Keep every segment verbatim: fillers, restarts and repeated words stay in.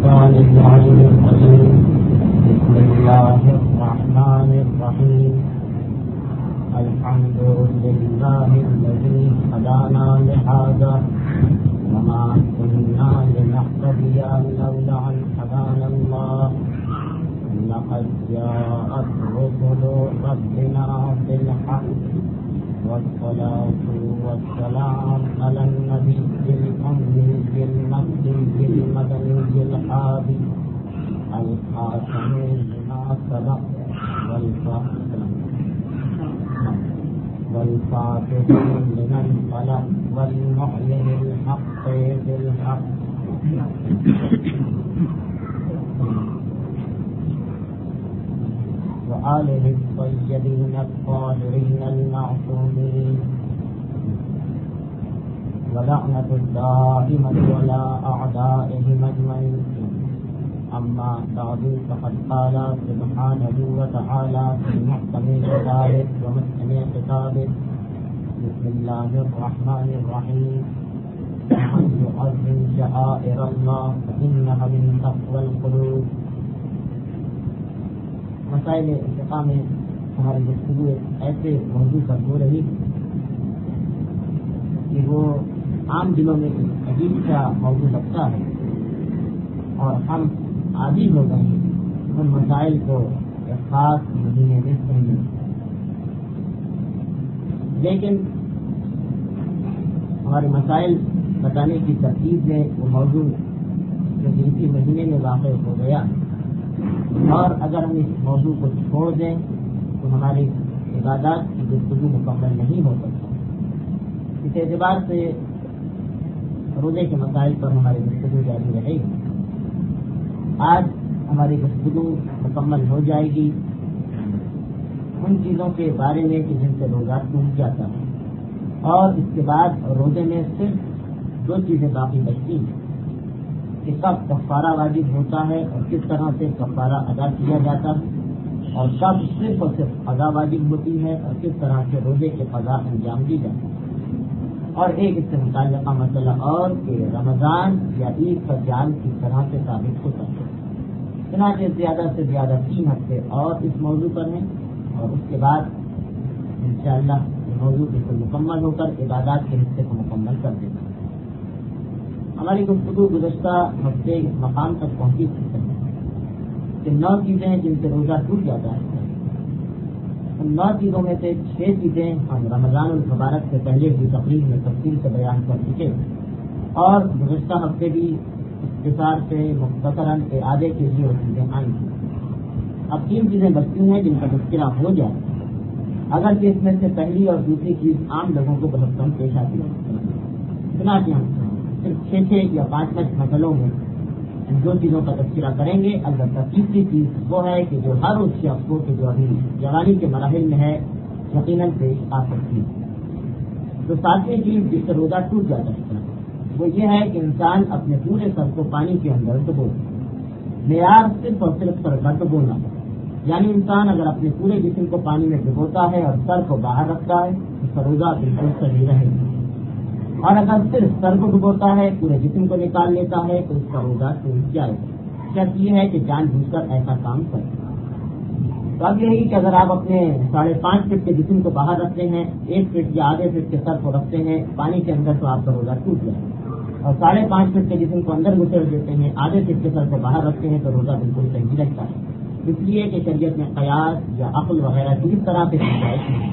الشيطان اللعين الرجيم بسم الله الرحمن الرحيم الحمد لله الذي هدانا لهذا وما كنا لنهتدي لولا أن هدانا الله لقد جاءت رسل ربنا بالحق والصلاة والسلام على النبي الأمي المكي المدني الحادي الخاتم لما سبق والفاتح لمن خلق والمحيي الحق بالحق وآله الطيبين الطاهرين المعصومين ولعنة الدائمة على أعدائهم أجمعين. أما بعد فقد قال سبحانه وتعالى في محكم كتابه ومحكم خطابه بسم الله الرحمن الرحيم ومن يعظم شعائر الله فإنها من تقوى القلوب. مسائل ارتقاء میں ہماری گفتگو ایسے موضوع پر ہو رہی کہ وہ عام دنوں میں عجیب سا موضوع لگتا ہے اور ہم عادی ہو گئے ہیں ان مسائل کو ایک خاص مہینے میں سمجھیں، لیکن ہمارے مسائل بتانے کی ترتیب میں وہ موضوع جو اسی مہینے میں واقع ہو گیا، اور اگر ہم اس موضوع کو چھوڑ دیں تو ہماری عبادات کی گفتگو مکمل نہیں ہو سکتی. اس اعتبار سے روزے کے مسائل پر ہماری گفتگو جاری رہے گی. آج ہماری گفتگو مکمل ہو جائے گی ان چیزوں کے بارے میں کہ جن سے روزہ ٹوٹ جاتا ہے، اور اس کے بعد روزے میں صرف دو چیزیں باقی بچتی ہیں کہ کب کفارہ واجب ہوتا ہے اور کس طرح سے کفارہ ادا کیا جاتا ہے، اور کب صرف اور صرف قضا واجب ہوتی ہے اور کس طرح سے روزے کے قضا انجام دی جاتی ہے. اور ایک اس سے متعلقہ مسئلہ اور کہ رمضان یا عید کا جال کس طرح سے ثابت ہوتا ہے. چنانچہ زیادہ سے زیادہ تین ہفتے اور اس موضوع پر ہیں، اور اس کے بعد انشاءاللہ یہ موضوع بالکل مکمل ہو کر عبادات کے حصے کو مکمل کر دیں گے. ہماری گفتگو گزشتہ ہفتے اس مقام تک پہنچی تھی کہ نو چیزیں جن سے روزہ ٹوٹ جاتا ہے، ان نو چیزوں میں سے چھ چیزیں ہم رمضان المبارک سے پہلے کی تقریب میں تفصیل سے بیان کر چکے، اور گزشتہ ہفتے بھی اختصار سے مختصراً اعادے کے لیے وہ چیزیں آئیں تھیں. اب تین چیزیں بچتی ہیں جن کا تذکرہ ہو جائے، اگرچہ اس میں سے پہلی اور دوسری چیز عام لوگوں کو بہت کم پیش آتی ہے. چنانچہ ہم صرف چھ چھ یا پانچ پانچ مسئلوں میں ان دو چیزوں کا تذکرہ کریں گے. البتہ تیسری چیز وہ ہے کہ جو ہر اس شخص کو کہ جو ابھی جوانی کے مراحل میں ہے یقیناً پیش آ سکتی ہے. تو ساتویں چیز جس سے روزہ ٹوٹ جاتا ہے وہ یہ ہے کہ انسان اپنے پورے سر کو پانی کے اندر ڈبو. معیار صرف اور صرف سر کا ڈبونا، یعنی انسان اگر اپنے پورے جسم کو پانی میں ڈبوتا ہے اور سر کو باہر رکھتا ہے تو اس کا روزہ بالکل صحیح رہے گا، اور اگر صرف سر کو ڈبوتا ہے پورے جسم کو نکال لیتا ہے تو اس کا روزہ ٹوٹ جائے گا. شرط یہ ہے کہ جان بوجھ کر ایسا کام کرے. تو اب یہی کہ اگر آپ اپنے ساڑھے پانچ فٹ کے جسم کو باہر رکھتے ہیں، ایک فٹ یا آدھے فٹ کے سر کو رکھتے ہیں پانی کے اندر، تو آپ کا روزہ ٹوٹ جائے گا. اور ساڑھے پانچ فٹ کے جسم کو اندر گسڑ دیتے ہیں، آدھے فٹ کے سر کو باہر رکھتے ہیں تو روزہ بالکل صحیح رہتا ہے. اس لیے کہ شریعت میں قیاس یا عقل وغیرہ کسی طرح سے گنجائش نہیں.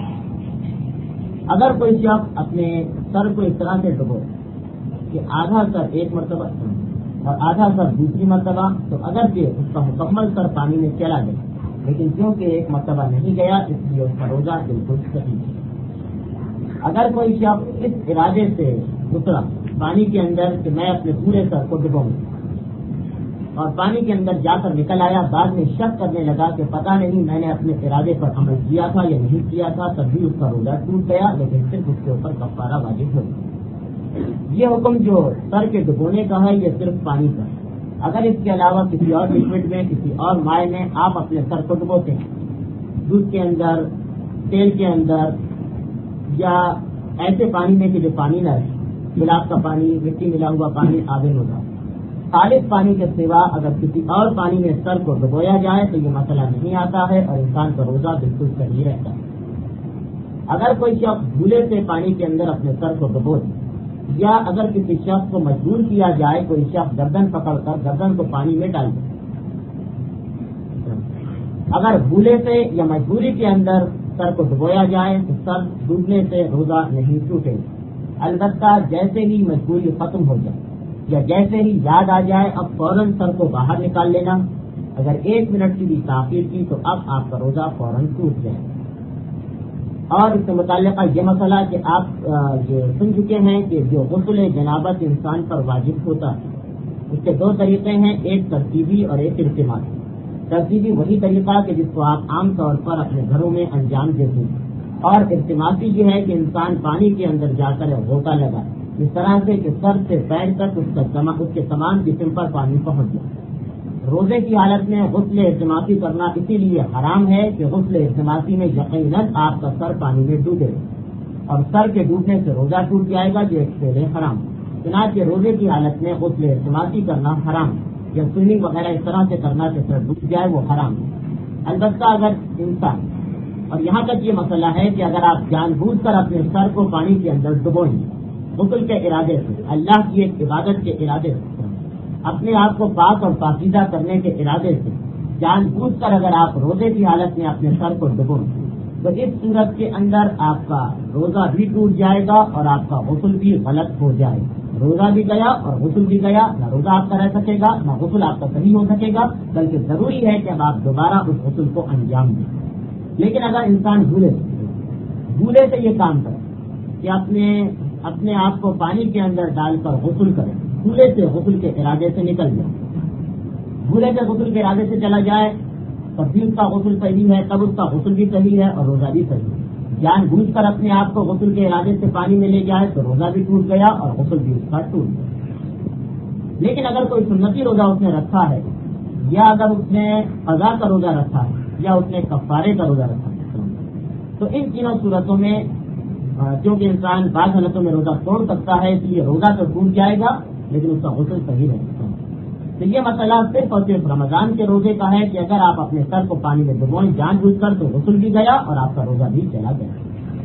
اگر کوئی شخص اپنے سر کو اس طرح سے ڈبو کہ آدھا سر ایک مرتبہ اور آدھا سر دوسری مرتبہ، تو اگرچہ اس کا مکمل سر پانی میں چلا گیا، لیکن کیونکہ ایک مرتبہ نہیں گیا اس لیے اس کا روزہ بالکل صحیح ہے. اگر کوئی شخص اس ارادے سے اترا پانی کے اندر کہ میں اپنے پورے سر کو ڈبوں گا، اور پانی کے اندر جا کر نکل آیا، بعد میں شک کرنے لگا کہ پتہ نہیں میں نے اپنے ارادے پر عمل کیا تھا یا نہیں کیا تھا، تب بھی اس کا روزہ ٹوٹ گیا، لیکن صرف اس کے اوپر کفارہ واجب ہو گیا. یہ حکم جو سر کے ڈبونے کا ہے یہ صرف پانی کا ہے. اگر اس کے علاوہ کسی اور لکوڈ میں، کسی اور مائع میں آپ اپنے سر کو ڈبوتے ہیں، دودھ کے اندر، تیل کے اندر، یا ایسے پانی میں کہ جو پانی نہ رہے، گلاب کا پانی، مٹی ملا ہوا پانی آبے ہوگا، خالص پانی کے سوا اگر کسی اور پانی میں سر کو ڈبویا جائے تو یہ مسئلہ نہیں آتا ہے اور انسان کا روزہ بالکل صحیح رہتا ہے۔ اگر کوئی شخص بھولے سے پانی کے اندر اپنے سر کو ڈبو دے یا اگر کسی شخص کو مجبور کیا جائے، کوئی شخص گردن پکڑ کر گردن کو پانی میں ڈال دے، اگر بھولے سے یا مجبوری کے اندر سر کو ڈبویا جائے تو سر ڈوبنے سے روزہ نہیں ٹوٹے گا۔ البتہ جیسے ہی مجبوری ختم ہو جائے یا جیسے ہی یاد آ جائے اب فوراً سر کو باہر نکال لینا، اگر ایک منٹ کی بھی تاخیر کی تو اب آپ کا روزہ فوراً ٹوٹ جائے۔ اور اس سے متعلقہ یہ مسئلہ کہ آپ یہ سن چکے ہیں کہ جو غسل جنابت انسان پر واجب ہوتا ہے اس کے دو طریقے ہیں، ایک ترتیبی اور ایک ارتماسی۔ ترتیبی وہی طریقہ کہ جس کو آپ عام طور پر اپنے گھروں میں انجام دیتے ہیں، اور ارتماسی یہ ہے کہ انسان پانی کے اندر جا کر غوطہ لگائے اس طرح سے کہ سر سے پیر تک اس کا اس کے تمام جسم پر پانی پہنچ جائے۔ روزے کی حالت میں غسل ارتماسی کرنا اسی لیے حرام ہے کہ غسل ارتماسی میں یقیناً آپ کا سر پانی میں ڈوبے اور سر کے ڈوبنے سے روزہ ٹوٹ جائے گا، جو ایک فعل حرام۔ چنانچہ روزے کی حالت میں غسل ارتماسی کرنا حرام ہے، یا سوئمنگ وغیرہ اس طرح سے کرنا کہ سر ڈوب جائے وہ حرام ہے۔ البتہ اگر انسان، اور یہاں تک یہ مسئلہ ہے کہ اگر آپ جان بوجھ کر اپنے سر کو پانی کے اندر ڈبوئیں غسل کے ارادے سے، اللہ کی ایک عبادت کے ارادے سے، اپنے آپ کو پاک اور پاکیزہ کرنے کے ارادے سے جان بوجھ کر اگر آپ روزے کی حالت میں اپنے سر کو ڈبوئیں تو اس صورت کے اندر آپ کا روزہ بھی ٹوٹ جائے گا اور آپ کا غسل بھی غلط ہو جائے گا۔ روزہ بھی گیا اور غسل بھی گیا، نہ روزہ آپ کا رہ سکے گا نہ غسل آپ کا صحیح ہو سکے گا، بلکہ ضروری ہے کہ اب آپ دوبارہ اس غسل کو انجام دیں۔ لیکن اگر انسان بھولے بھولے سے یہ کام کرے کہ اپنے اپنے آپ کو پانی کے اندر ڈال کر غسل کرے، بھولے سے غسل کے ارادے سے نکل جائے، بھولے سے غسل کے ارادے سے چلا جائے تب بھی اس کا غسل صحیح ہے، تب اس کا غسل بھی صحیح ہے اور روزہ بھی صحیح ہے۔ جان بوجھ کر اپنے آپ کو غسل کے ارادے سے پانی میں لے جائے تو روزہ بھی ٹوٹ گیا اور غسل بھی اس کا ٹوٹ گیا۔ لیکن اگر کوئی سنتی روزہ اس نے رکھا ہے، یا اگر اس نے قضا کا روزہ رکھا ہے، یا اس نے کفارے کا روزہ رکھا ہے، تو ان تینوں صورتوں میں کیونکہ انسان بعض حالتوں میں روزہ توڑ سکتا ہے، اس لیے روزہ تو ٹوٹ جائے گا لیکن اس کا غسل صحیح رہے گا۔ تو یہ مسئلہ صرف اور صرف رمضان کے روزے کا ہے کہ اگر آپ اپنے سر کو پانی میں ڈبوئیں جان بوجھ کر تو غسل بھی گیا اور آپ کا روزہ بھی چلا گیا۔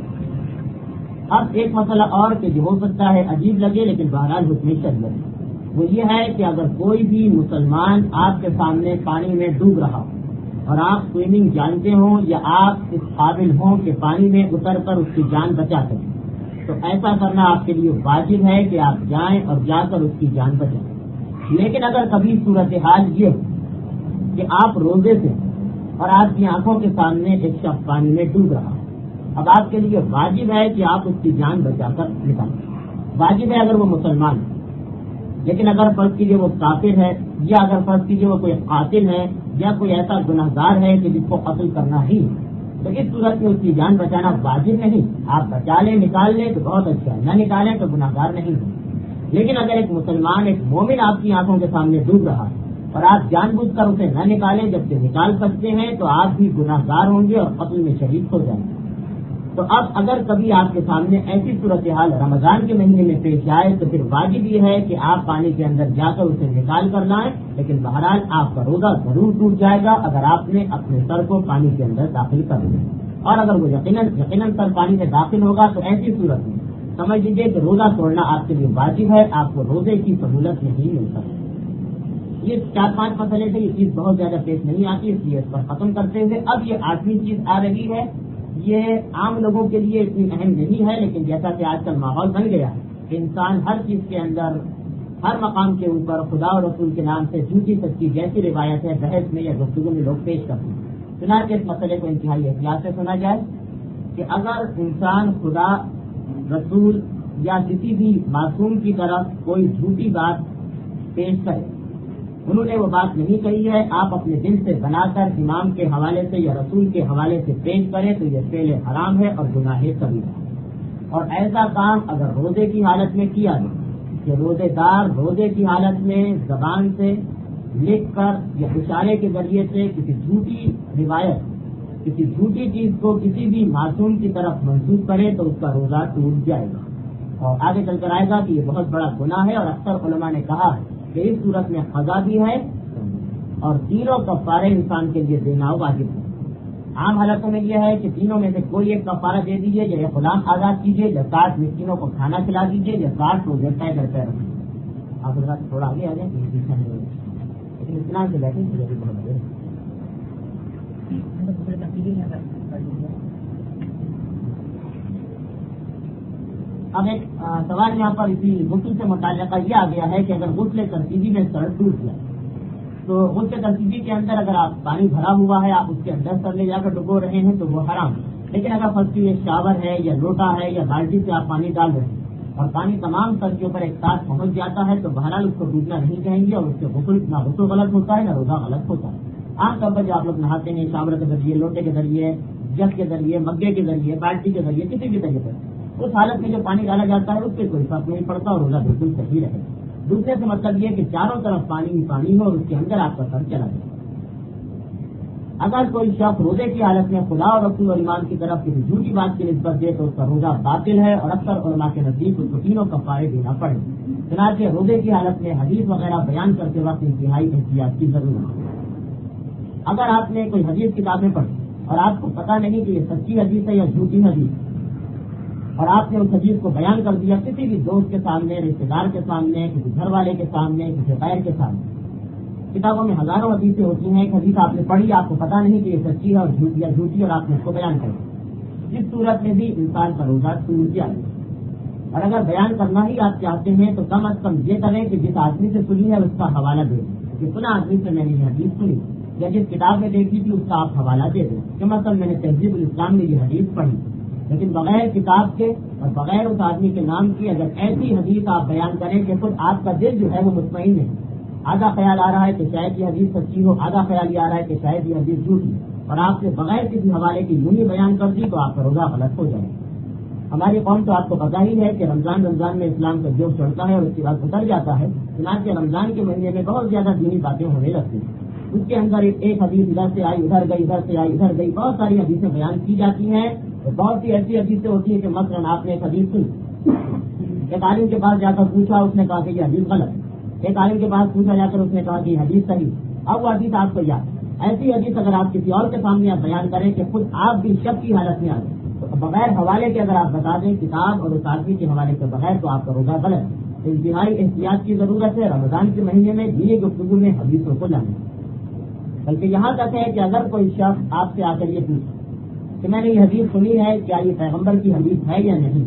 اب ایک مسئلہ اور کہ جو ہو سکتا ہے عجیب لگے لیکن بہرحال حکم شرعی لگے، وہ یہ ہے کہ اگر کوئی بھی مسلمان آپ کے سامنے پانی میں ڈوب رہا ہو اور آپ سوئمنگ جانتے ہوں یا آپ اس قابل ہوں کہ پانی میں اتر کر اس کی جان بچا سکیں، تو ایسا کرنا آپ کے لیے واجب ہے کہ آپ جائیں اور جا کر اس کی جان بچائیں۔ لیکن اگر کبھی صورتحال یہ ہو کہ آپ روزے سے اور آپ کی آنکھوں کے سامنے ایک شخص پانی میں ڈوب رہا اب آپ کے لیے واجب ہے کہ آپ اس کی جان بچا کر نکالیں۔ واجب ہے اگر وہ مسلمان ہے، لیکن اگر فرض کیجیے وہ کافر ہے، یا اگر فرض کیجیے وہ کوئی قاتل ہے یا کوئی ایسا گناہ گار ہے کہ جس کو قتل کرنا ہی، تو اس صورت میں اس کی جان بچانا واجب نہیں۔ آپ بچا لیں نکال لیں تو بہت اچھا ہے، نہ نکالیں تو گناہ گار نہیں ہے۔ لیکن اگر ایک مسلمان ایک مومن آپ کی آنکھوں کے سامنے ڈوب رہا ہے اور آپ جان بوجھ کر اسے نہ نکالیں جبکہ نکال سکتے ہیں تو آپ بھی گناہ گار ہوں گے اور قتل میں شریک ہو جائیں گے۔ تو اب اگر کبھی آپ کے سامنے ایسی صورتحال رمضان کے مہینے میں پیش آئے تو پھر واجب یہ ہے کہ آپ پانی کے اندر جا کر اسے نکال کر لائیں، لیکن بہرحال آپ کا روزہ ضرور ٹوٹ جائے گا اگر آپ نے اپنے سر کو پانی کے اندر داخل کر لیا، اور اگر وہ یقیناً یقیناً سر پانی میں داخل ہوگا تو ایسی صورت میں سمجھ لیجیے کہ روزہ توڑنا آپ کے لیے واجب ہے، آپ کو روزے کی سہولت نہیں مل سکتی۔ یہ چار پانچ مسئلے تھے، یہ چیز بہت زیادہ پیش نہیں آتی، اس لیے اس پر ختم کرتے ہوئے اب یہ آٹھویں چیز آ رہی ہے۔ یہ عام لوگوں کے لیے اتنی اہم نہیں ہے، لیکن جیسا کہ آج کل ماحول بن گیا ہے کہ انسان ہر چیز کے اندر ہر مقام کے اوپر خدا اور رسول کے نام سے جھوٹی سچی جیسی روایت ہے بحث میں یا گفتگو میں لوگ پیش کرتے ہیں۔ چنانچہ اس مسئلے کو انتہائی احتیاط سے سنا جائے کہ اگر انسان خدا رسول یا کسی بھی معصوم کی طرف کوئی جھوٹی بات پیش کرے، انہوں نے وہ بات نہیں کہی ہے، آپ اپنے دل سے بنا کر امام کے حوالے سے یا رسول کے حوالے سے پیش کریں تو یہ فعل حرام ہے اور گناہ کبیرہ ہے۔ اور ایسا کام اگر روزے کی حالت میں کیا جائے کہ روزے دار روزے کی حالت میں زبان سے لکھ کر یا اشارے کے ذریعے سے کسی جھوٹی روایت کسی جھوٹی چیز کو کسی بھی معصوم کی طرف منسوخ کرے تو اس کا روزہ ٹوٹ جائے گا، اور آگے چل کر آئے گا کہ یہ بہت بڑا گناہ ہے، اور اکثر علماء نے کہا ہے کہ اس صورت میں قضا بھی ہے اور تینوں کفارے انسان کے لیے دینا واجب ہے. عام حالتوں میں یہ ہے کہ تینوں میں سے کوئی ایک کفارہ دے دیجیے، یا غلام آزاد کیجیے، یا ساٹھ مسکینوں کو کھانا کھلا دیجیے، یا ساٹھ روزے طے کر کے رکھیے. آپ تھوڑا آگے آ جائیں لیکن اتنا سے بیٹھے بہت بڑے. اب ایک سوال یہاں پر اسی غسل سے متعلقہ یہ آ گیا ہے کہ اگر غسل ترتیبی میں سر ٹوٹ جائے تو غسل ترتیبی کے اندر اگر آپ پانی بھرا ہوا ہے، آپ اس کے اندر سر لے جا کر ڈبو رہے ہیں تو وہ حرام. لیکن اگر فرض یہ شاور ہے یا لوٹا ہے یا بالٹی سے آپ پانی ڈال رہے ہیں اور پانی تمام سر کے اوپر ایک ساتھ پہنچ جاتا ہے تو بہرحال اس کو ڈوبنا نہیں کہیں گے، اور اس سے غسل نہ غسل غلط ہوتا ہے نہ روزہ غلط ہوتا ہے. عام طور پر جو آپ لوگ نہاتے ہیں شاور کے ذریعے، لوٹے کے ذریعے، جگ کے ذریعے، مگے کے ذریعے، بالٹی کے ذریعے، کسی بھی طریقے پر اس حالت میں جو پانی ڈالا جاتا ہے اس پہ کوئی فرق نہیں پڑتا اور روزہ بالکل صحیح رہے. دوسرے سے مطلب یہ کہ چاروں طرف پانی ہی پانی ہو اور اس کے اندر آپ کا سر چلا جائے. اگر کوئی شخص روزے کی حالت میں خدا اور رسول اور ایمان کی طرف کسی جھوٹی بات کی نسبت دے تو اس کا روزہ باطل ہے اور اکثر علماء کے نزدیک اس کو تینوں کفارے دینا پڑے. چنانچہ روزے کی حالت میں حدیث وغیرہ بیان کرتے وقت انتہائی احتیاط کی ضرورت ہے. اگر آپ نے کوئی حدیث کتابیں پڑھی اور آپ کو پتہ نہیں کہ یہ سچی حدیث ہے یا جھوٹی حدیث اور آپ نے اس حدیث کو بیان کر دیا کسی بھی دوست کے سامنے، رشتے دار کے سامنے، کسی گھر والے کے سامنے، کسی غیر کے سامنے. کتابوں میں ہزاروں حدیثیں ہوتی ہیں، ایک حدیث آپ نے پڑھی، آپ کو پتا نہیں کہ یہ سچی ہے اور جھوٹی یا جھوٹی اور آپ نے اس کو بیان کر دیا. جس صورت میں بھی انسان کا روزہ ٹوٹ جائے. اور اگر بیان کرنا ہی آپ چاہتے ہیں تو کم از کم یہ کریں کہ جس آدمی سے سنی ہے اس کا حوالہ دے دیں کہ سنا آدمی سے میں نے یہ حدیث سنی یا جس کتاب میں دیکھی تھی اس کا آپ حوالہ دے دیں کہ مثلا میں نے تہذیب الاسلام میں یہ حدیث پڑھی. لیکن بغیر کتاب کے اور بغیر اس آدمی کے نام کی اگر ایسی حدیث آپ بیان کریں کہ خود آپ کا دل جو ہے وہ مطمئن ہے، آدھا خیال آ رہا ہے کہ شاید یہ حدیث سچی ہو، آدھا خیال یہ آ رہا ہے کہ شاید یہ حدیث جھوٹی، اور آپ نے بغیر کسی حوالے کی یوں ہی بیان کر دی تو آپ کا روزہ غلط ہو جائے. ہماری قوم تو آپ کو پتا ہی ہے کہ رمضان رمضان میں اسلام کا جوش چڑھتا ہے اور اس کے بعد اتر جاتا ہے. چنانچہ رمضان کے مہینے میں بہت زیادہ دینی باتیں ہونے لگتی ہیں. اس کے اندر ایک حدیث ادھر سے آئی ادھر گئی، ادھر سے آئی ادھر گئی، بہت ساری حدیثیں بیان کی جاتی ہیں. بہت سی ایسی حدیثیں ہوتی ہیں کہ مثلاً آپ نے ایک حدیث سنی، ایک عالم کے پاس جا کر پوچھا، اس نے کہا کہ یہ حدیث غلط. ایک عالم کے پاس پوچھا جا کر اس نے کہا کہ یہ حدیث صحیح. اب وہ حدیث آپ کو یاد. ایسی حدیث اگر آپ کسی اور کے سامنے آپ بیان کریں کہ خود آپ بھی شک کی حالت میں آ جائیں تو بغیر حوالے کے اگر آپ بتا دیں کتاب اور اس آدمی کے حوالے کے بغیر تو آپ کا روزہ غلط. انتہائی احتیاط کی ضرورت ہے رمضان کے مہینے میں دینی گفتگو میں حدیثوں کو لانے. بلکہ یہاں تک ہے کہ اگر کوئی شخص آپ سے آ کر یہ پوچھے کہ میں نے یہ حدیث سنی ہے، کیا یہ پیغمبر کی حدیث ہے یا نہیں،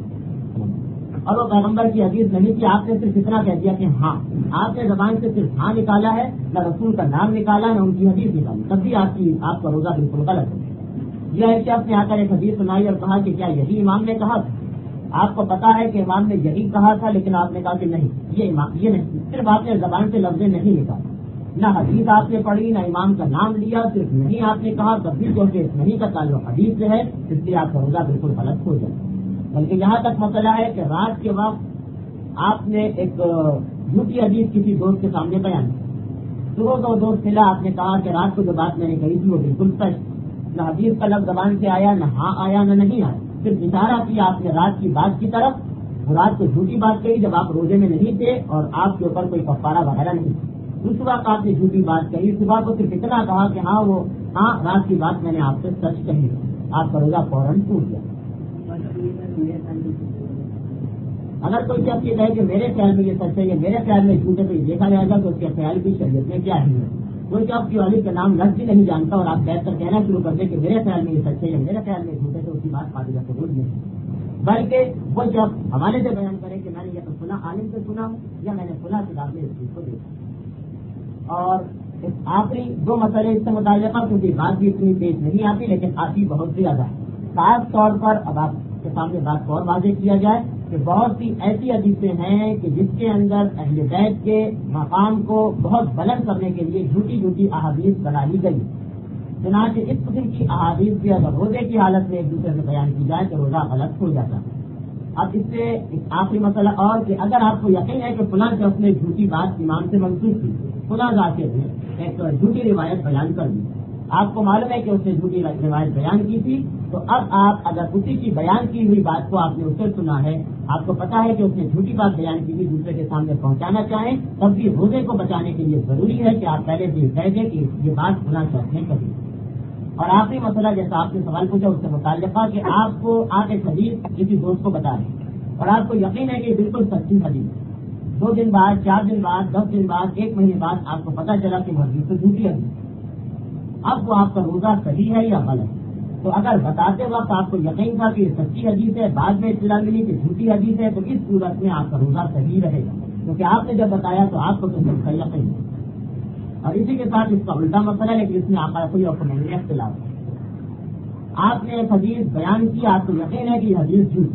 اور وہ پیغمبر کی حدیث نہیں تھی، آپ نے صرف اتنا کہہ دیا کہ ہاں، آپ نے زبان سے صرف ہاں نکالا ہے، نہ رسول کا نام نکالا نہ ان کی حدیث نکالی، تب بھی آپ کی آپ کا روزہ بالکل غلط ہے. یہ ہے کہ آپ نے آ کر ایک حدیث سنائی اور کہا کہ کیا یہی امام نے کہا تھا؟ آپ کو پتا ہے کہ امام نے یہی کہا تھا لیکن آپ نے کہا کہ نہیں یہ امام یہ نہیں، صرف آپ نے زبان سے لفظ نہیں نکالا، نہ حدیث آپ نے پڑھی نہ امام کا نام لیا، صرف نہیں آپ نے کہا، تب بھی جو کہ نہیں کا تعلق حدیث سے ہے اس لیے آپ کا روزہ بالکل غلط ہو جائے. بلکہ یہاں تک مسئلہ ہے کہ رات کے وقت آپ نے ایک جھوٹی حدیث کسی دوست کے سامنے بیان کی، صبح کو دوست ملا، آپ نے کہا کہ رات کو جو بات میں نے کہی تھی وہ بالکل سچ، نہ حدیث کا لفظ زبان سے آیا، نہ ہاں آیا نہ نہیں آیا، صرف اشارہ کیا آپ نے رات کی بات کی طرف. رات کو جھوٹی بات کہی جب آپ روزے میں نہیں تھے اور آپ کے اوپر کوئی کفارہ وغیرہ نہیں تھی. اس وقت آپ نے جھوٹی بات کہی، صبح کو صرف اتنا کہا کہ ہاں وہ ہاں رات کی بات میں نے آپ سے سچ کہی، آپ کا روزہ فوراً ٹوٹ گیا. اگر کوئی شخص یہ کہے کہ میرے خیال میں یہ سچ ہے یا میرے خیال میں جھوٹ ہے تو یہ دیکھا جائے گا کہ اس کے خیال کی شریعت میں کیا ہے. کوئی شخص کی والد کا نام لفظ بھی نہیں جانتا اور آپ بیٹھ کر کہنا شروع کر دیں کہ میرے خیال میں یہ سچ ہے یا میرے خیال میں جھوٹ ہے تو اس کی بات قابل قبول نہیں، بلکہ وہ شخص حوالے سے بیان کرے کہ میں نے یہ تو سنا عالم سے سنا ہوں یا میں نے سنا کتاب میں اس چیز کو دیکھا. اور آخری دو مسئلے اس سے متعلقہ کیونکہ بات بھی اتنی تیز نہیں آتی لیکن آتی بہت زیادہ ہے. خاص طور پر اب آپ کے سامنے بات کو اور واضح کیا جائے کہ بہت سی ایسی حدیثیں ہیں کہ جس کے اندر اہل بیت کے مقام کو بہت بلند کرنے کے لیے جھوٹی جھوٹی احادیث بنا لی گئی. چنانچہ اس قسم کی احادیث بھی اگر روزے کی حالت میں ایک دوسرے سے بیان کی جائے تو روزہ غلط ہو جاتا ہے. اب اس سے ایک آخری مسئلہ اور کہ اگر آپ کو یقین ہے کہ فلاں شخص نے جھوٹی بات امام سے منسوخ کی، فلاں ذاکر نے ایک جھوٹی روایت بیان کر دی آپ کو معلوم ہے کہ اس نے جھوٹی روایت بیان کی تھی، تو اب آپ اگر اسی کی بیان کی ہوئی بات کو آپ نے اس سے سنا ہے، آپ کو پتا ہے کہ اس نے جھوٹی بات بیان کی تھی، دوسرے کے سامنے پہنچانا چاہیں، تب بھی روزے کو بچانے کے لیے ضروری ہے کہ آپ پہلے سے یہ کہہ دیں کہ یہ بات گناہ چاہتے ہیں کبھی۔ اور آخری مسئلہ جیسا آپ نے سوال پوچھا اس سے متعلقہ کہ آپ کو آپ ایک حدیث کسی دوست کو بتا دیں اور آپ کو یقین ہے کہ یہ بالکل سچی حدیث ہے، دو دن بعد، چار دن بعد، دس دن بعد، ایک مہینے بعد آپ کو پتا چلا کہ وہ حدیث تو جھوٹی حدیث ہے، اب وہ آپ کا روزہ صحیح ہے یا غلط ہے؟ تو اگر بتاتے وقت آپ کو یقین تھا کہ یہ سچی حدیث ہے، بعد میں اطلاع ملی کہ جھوٹی حدیث ہے، تو اس صورت میں آپ کا روزہ صحیح رہے گا، کیونکہ آپ نے جب بتایا تو آپ کو تو سب کا یقین ہے۔ اور اسی کے ساتھ اس کا الٹا مسئلہ ہے، لیکن اس میں آپ کوئی اور نہیں اختلاف ہے۔ آپ نے ایک حدیث بیان کی، آپ کو یقین ہے کہ یہ حدیث جھوٹ،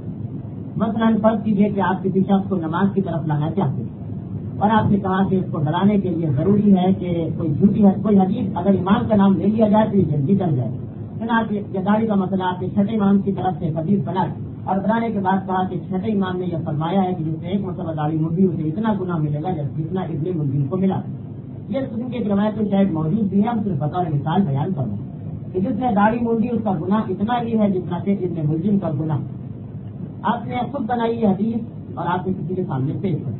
مثلاً فرض کیجیے کہ آپ کسی شخص کو نماز کی طرف لانا چاہتے ہیں اور آپ نے کہا کہ اس کو ڈرانے کے لیے ضروری ہے کہ کوئی جھوٹی کوئی حدیث اگر امام کا نام لے لیا جائے تو یہ جلدی ڈر جائے، چنانچہ گاڑی کا مسئلہ آپ کے چھٹے امام کی طرف سے حدیث بنا اور بنانے کے بعد کہا کہ چھٹے امام نے یہ فرمایا ہے کہ جس سے ایک مرتبہ داڑھی مندی اسے اتنا گناہ ملے گا جتنا ابن مندی کو ملا۔ یہ قسم کی روایت تو شاید موجود بھی ہے، ہم صرف بطور مثال بیان کر رہے ہیں کہ جس نے داڑھی مونڈی اس کا گناہ اتنا ہی ہے جتنا کہ ابن ملزم کا گناہ۔ آپ نے خود بنائی یہ حدیث اور آپ نے کسی کے سامنے پیش کر،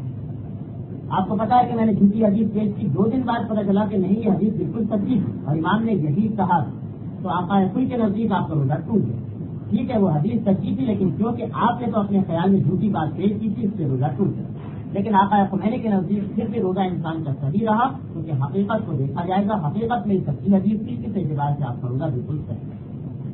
آپ کو پتا ہے کہ میں نے جھوٹی حدیث پیش کی، دو دن بعد پتا چلا کہ نہیں یہ حدیث بالکل سچی اور امام نے یہی کہا، تو آقا رسول کے نزدیک آپ کا روزہ ٹوٹ گیا۔ ٹھیک ہے وہ حدیث سچی تھی، لیکن کیونکہ آپ نے تو اپنے خیال میں جھوٹی بات پیش کی تھی، اس سے روزہ ٹوٹ گیا۔ لیکن آقا خمینی کے نزدیک پھر بھی روزہ انسان کا صحیح رہا، کیونکہ حقیقت کو دیکھا جائے گا، حقیقت میں سچی حدیث تھی، اس اعتبار سے آپ کا روزہ بالکل صحیح ہے۔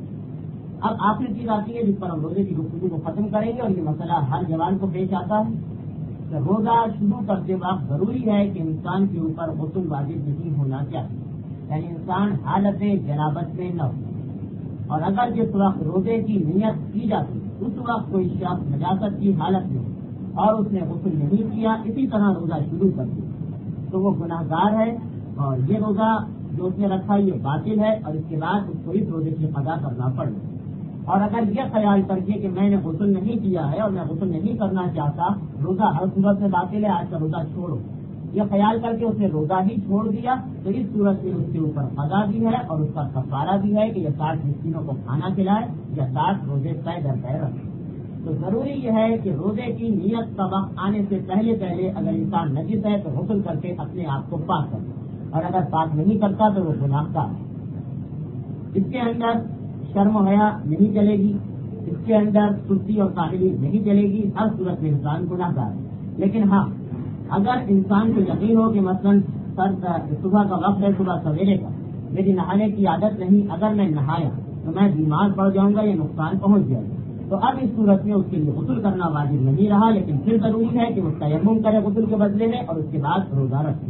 اب آخری چیز آتی ہے جس پر ہم روزے کی گفتگو کو ختم کریں گے، اور یہ مسئلہ ہر جوان کو پیش آتا ہے کہ روزہ شروع کرتے وقت ضروری ہے کہ انسان کے اوپر غسل واجب نہیں ہونا چاہیے، یعنی انسان حالت جنابت میں نہ ہو، اور اگر جس وقت روزے کی نیت کی جاتی اس وقت کوئی شخص نجاست کی حالت میں اور اس نے غسل نہیں کیا، اسی طرح روزہ شروع کر دیا تو وہ گناہ گار ہے، اور یہ روزہ جو اس نے رکھا یہ باطل ہے، اور اس کے بعد اس کو اس روزے کی قضا کرنا پڑے۔ اور اگر یہ خیال کر کے کہ میں نے غسل نہیں کیا ہے اور میں غسل نہیں کرنا چاہتا، روزہ ہر صورت میں باطل ہے، آج کا روزہ چھوڑو، یہ خیال کر کے اس نے روزہ ہی چھوڑ دیا، تو اس صورت میں اس کے اوپر قضا بھی ہے اور اس کا کفارہ بھی ہے کہ یہ ساٹھ مسکینوں کو کھانا کھلائے یا ساٹھ روزے طے در طے رکھے۔ تو ضروری یہ ہے کہ روزے کی نیت کا وقت آنے سے پہلے پہلے اگر انسان نجس ہے تو غسل کر کے اپنے آپ کو پاک کرے، اور اگر پاک نہیں کرتا تو وہ گناہ گار ہے۔ اس کے اندر شرم و حیا نہیں چلے گی، اس کے اندر سستی اور کاہلی نہیں چلے گی، ہر صورت میں انسان گناہ گار ہے۔ لیکن ہاں اگر انسان کو یقین ہو کہ مثلاً سر صبح کا وقت ہے، صبح سویرے کا، میری نہانے کی عادت نہیں، اگر میں نہایا تو میں بیمار پڑ جاؤں گا، یہ نقصان پہنچ جائے گا، تو اب اس صورت میں اس کے لیے غسل کرنا واجب نہیں رہا، لیکن پھر ضروری ہے کہ وہ تیمم کرے غسل کے بدلے میں اور اس کے بعد روزہ رکھے۔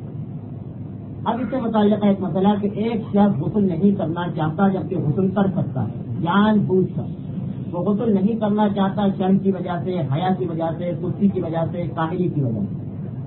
اب اس سے متعلق ایک مسئلہ کہ ایک شخص غسل نہیں کرنا چاہتا جبکہ غسل کر سکتا ہے، جان بوجھ کر وہ غسل نہیں کرنا چاہتا، شرم کی وجہ سے، حیا کی وجہ سے، سستی کی وجہ سے، کاہلی کی وجہ سے،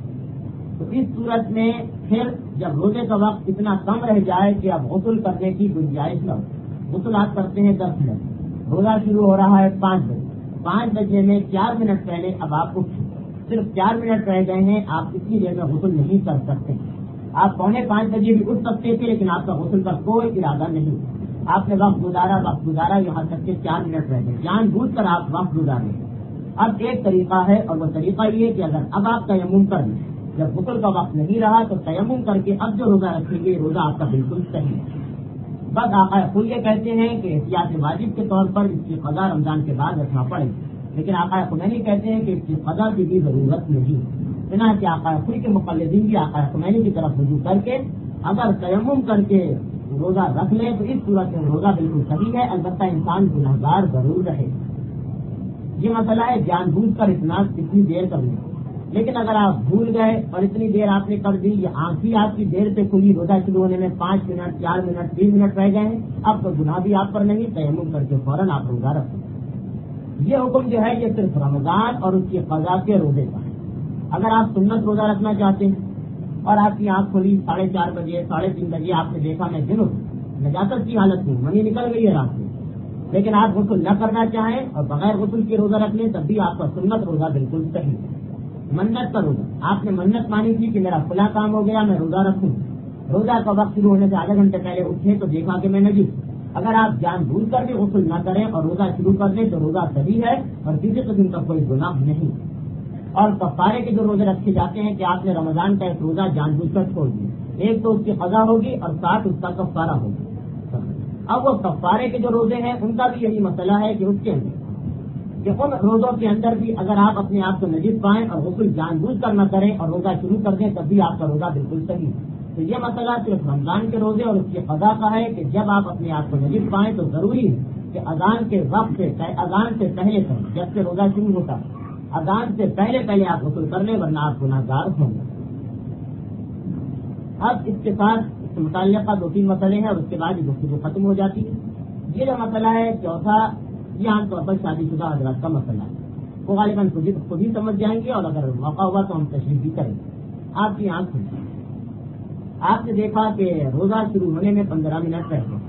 تو اس صورت میں پھر جب روزے کا وقت اتنا کم رہ جائے کہ اب غسل کرنے کی گنجائش نہ ہو، غسل آپ کرتے ہیں دس منٹ، روزہ شروع ہو رہا ہے پانچ بجے، پانچ بجے میں چار منٹ پہلے اب آپ کو صرف چار منٹ رہ گئے ہیں، آپ اتنی دیر میں غسل نہیں کر سکتے، آپ پونے پانچ بجے بھی اٹھ سکتے تھے، لیکن آپ کا غسل کا کوئی ارادہ نہیں، آپ نے وقت گزارا وقت گزارا یہاں تک کہ چار منٹ رہ گئے، جان بوجھ کر آپ وقت گزارے۔ اب ایک طریقہ ہے اور وہ طریقہ یہ کہ اگر اب آپ تیمم کر لیں، جب غسل کا وقت نہیں رہا تو تیمم کر کے اب جو روزہ رکھیں گے روزہ آپ کا بالکل صحیح ہے۔ بس آقا خود یہ کہتے ہیں کہ احتیاط واجب کے طور پر اس کی قضا رمضان کے بعد رکھنا پڑے، لیکن آقا خمینی کہتے ہیں کہ اس کی قضا کی بھی ضرورت نہیں، چنانچہ آقا خود کے مقلدین بھی آقا خمینی کی طرف رجوع کر کے اگر تیمم کر کے روزہ رکھ لیں تو اس صورت میں روزہ بالکل صحیح ہے، البتہ انسان گنہگار ضرور رہے۔ یہ مسئلہ ہے جان بوجھ کر اتنا اتنی دیر کرنے، لیکن اگر آپ بھول گئے اور اتنی دیر آپ نے کر دی، یہ آنکھ ہی آپ کی دیر سے کھلی، روزہ شروع ہونے میں پانچ منٹ چار منٹ تین منٹ رہ گئے ہیں، اب تو گناہ بھی آپ پر نہیں، تیمم کر کے فوراً آپ روزہ رکھیں۔ یہ حکم جو ہے یہ صرف رمضان اور اس کی قضا کے روزے کا ہے۔ اگر آپ سنت روزہ رکھنا چاہتے ہیں اور آپ کی آنکھ کھلی ساڑھے چار بجے ساڑھے تین بجے، آپ نے دیکھا میں جنوب نجاست کی حالت میں منی نکل گئی ہے رات میں، لیکن آپ غسل نہ کرنا چاہیں اور بغیر غسل کے روزہ رکھ لیں تب بھی آپ کا سنت روزہ بالکل صحیح ہے۔ منت کا روزہ، آپ نے منت مانی تھی کہ میرا فلاں کام ہو گیا میں روزہ رکھوں، روزہ کا وقت شروع ہونے سے آدھے گھنٹے پہلے اٹھے تو دیکھا کہ میں نجیس ہوں، اگر آپ جان بوجھ کر بھی غسل نہ کریں اور روزہ شروع کر دیں تو روزہ صحیح ہے اور کسی قسم کا کوئی گناہ نہیں۔ اور کفارے کے جو روزے رکھے جاتے ہیں کہ آپ نے رمضان کا ایک روزہ جان بوجھ کر چھوڑ دیا، ایک تو اس کی قضا ہوگی اور ساتھ اس کا کفارہ ہوگی۔ اب وہ کفارے کے جو روزے ہیں ان کا بھی یہی مسئلہ ہے کہ اس کے اندر کہ ان روزوں کے اندر بھی اگر آپ اپنے آپ کو نجیس پائیں اور غسل جان بوجھ کر نہ کریں اور روزہ شروع کر دیں تب بھی آپ کا روزہ بالکل صحیح ہے۔ تو یہ مسئلہ صرف رمضان کے روزے اور اس کی قضا کا ہے کہ جب آپ اپنے آپ کو نجیس پائیں تو ضروری ہے کہ اذان کے وقت سے اذان سے پہلے تک جب سے روزہ شروع ہوتا ہے اذان سے پہلے پہلے آپ غسل کر لیں ورنہ آپ گناہ گار ہوں گے۔ اب اس کے ساتھ اس سے متعلقہ دو تین مسئلے ہیں اور اس کے بعد یہ گفتگو ختم ہو جاتی ہے۔ یہ جو مسئلہ ہے چوتھا، یہ عام طور پر شادی شدہ حضرات کا مسئلہ ہے، وہ غالباً خود ہی سمجھ جائیں گے اور اگر موقع ہوا تو ہم تشریح بھی کریں گے۔ آپ کی آنکھ کھلی، آپ نے دیکھا کہ روزہ شروع ہونے میں پندرہ منٹ رہ گئے،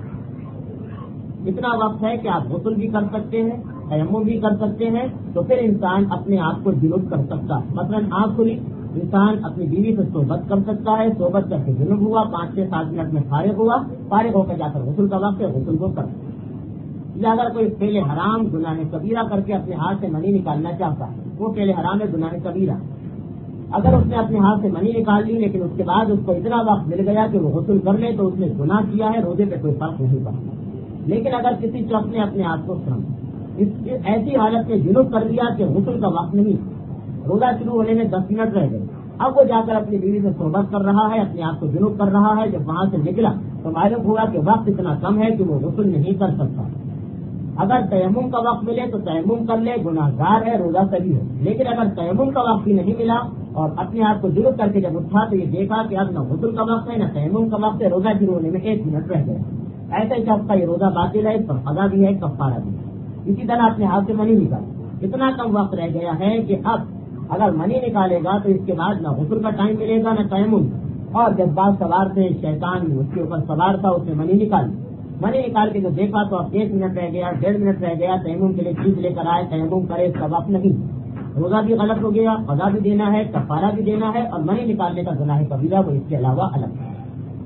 اتنا وقت ہے کہ آپ غسل بھی کر سکتے ہیں، تیمم بھی کر سکتے ہیں، تو پھر انسان اپنے آپ کو جنوب کر سکتا ہے۔ مثلاً آنکھ کھلی، انسان اپنی بیوی سے صحبت کر سکتا ہے، صحبت کر کے جنوب ہوا، پانچ سے سات منٹ میں فارغ ہوا، فارغ ہو کر جا کر غسل کا وقت ہے غسل کو کر، یا اگر کوئی فعل حرام گناہ کبیرہ کر کے اپنے ہاتھ سے منی نکالنا چاہتا ہے، وہ فعل حرام ہے گناہ کبیرہ، اگر اس نے اپنے ہاتھ سے منی نکال لی لیکن اس کے بعد اس کو اتنا وقت مل گیا کہ وہ غسل کر لے تو اس نے گناہ کیا ہے، روزے پہ کوئی فرق نہیں پڑتا۔ لیکن اگر کسی شخص نے اپنے آپ کو اس ایسی حالت میں جنوب کر دیا کہ غسل کا وقت نہیں، روزہ شروع ہونے میں دس منٹ رہ گئے، اب وہ جا کر اپنی بیوی سے صحبت کر رہا ہے، اپنے آپ کو جنوب کر رہا ہے، جب وہاں سے نکلا تو معلوم ہوا کہ وقت اتنا کم ہے کہ وہ غسل نہیں کر سکتا۔ اگر تیمم کا وقت ملے تو تیمم کر لے، گناہ گار ہے، روزہ صحیح ہے۔ لیکن اگر تیمم کا وقت بھی نہیں ملا اور اپنے آپ کو جنوب کر کے جب اٹھا تو یہ دیکھا کہ اب نہ غسل کا وقت ہے نہ تیمم کا وقت ہے، روزہ شروع ہونے میں ایک منٹ رہ گیا، ایسے شخص کا یہ روزہ باطل ہے، اس پر قضا بھی ہے، کفارہ بھی ہے۔ اسی طرح اپنے ہاتھ سے منی نکالے، اتنا کم وقت رہ گیا ہے کہ اب اگر منی نکالے گا تو اس کے بعد نہ غسل کا ٹائم ملے گا نہ تیمم، اور جب بعض سوار سے شیطان اس کے اوپر سوار تھا اس نے منی نکالی، منی نکال کے جو دیکھا تو اب ایک منٹ رہ گیا، ڈیڑھ منٹ رہ گیا، تیمم کے لیے چیز لے کر آئے، تیمم کرے، اس کا وقت نہیں، روزہ بھی غلط ہو گیا، قضا بھی دینا ہے، کفارہ بھی دینا ہے، اور منی نکالنے کا گناہ کبیرہ وہ اس کے علاوہ الگ ہے۔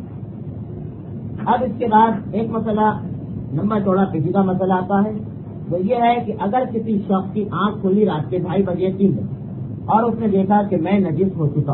اب اس کے بعد ایک مسئلہ لمبا چوڑا پیچیدہ مسئلہ آتا ہے، وہ یہ ہے کہ اگر کسی شخص کی آنکھ کھلی رات کے ڈھائی بجے تین بجے اور اس نے دیکھا کہ میں نجس ہو چکا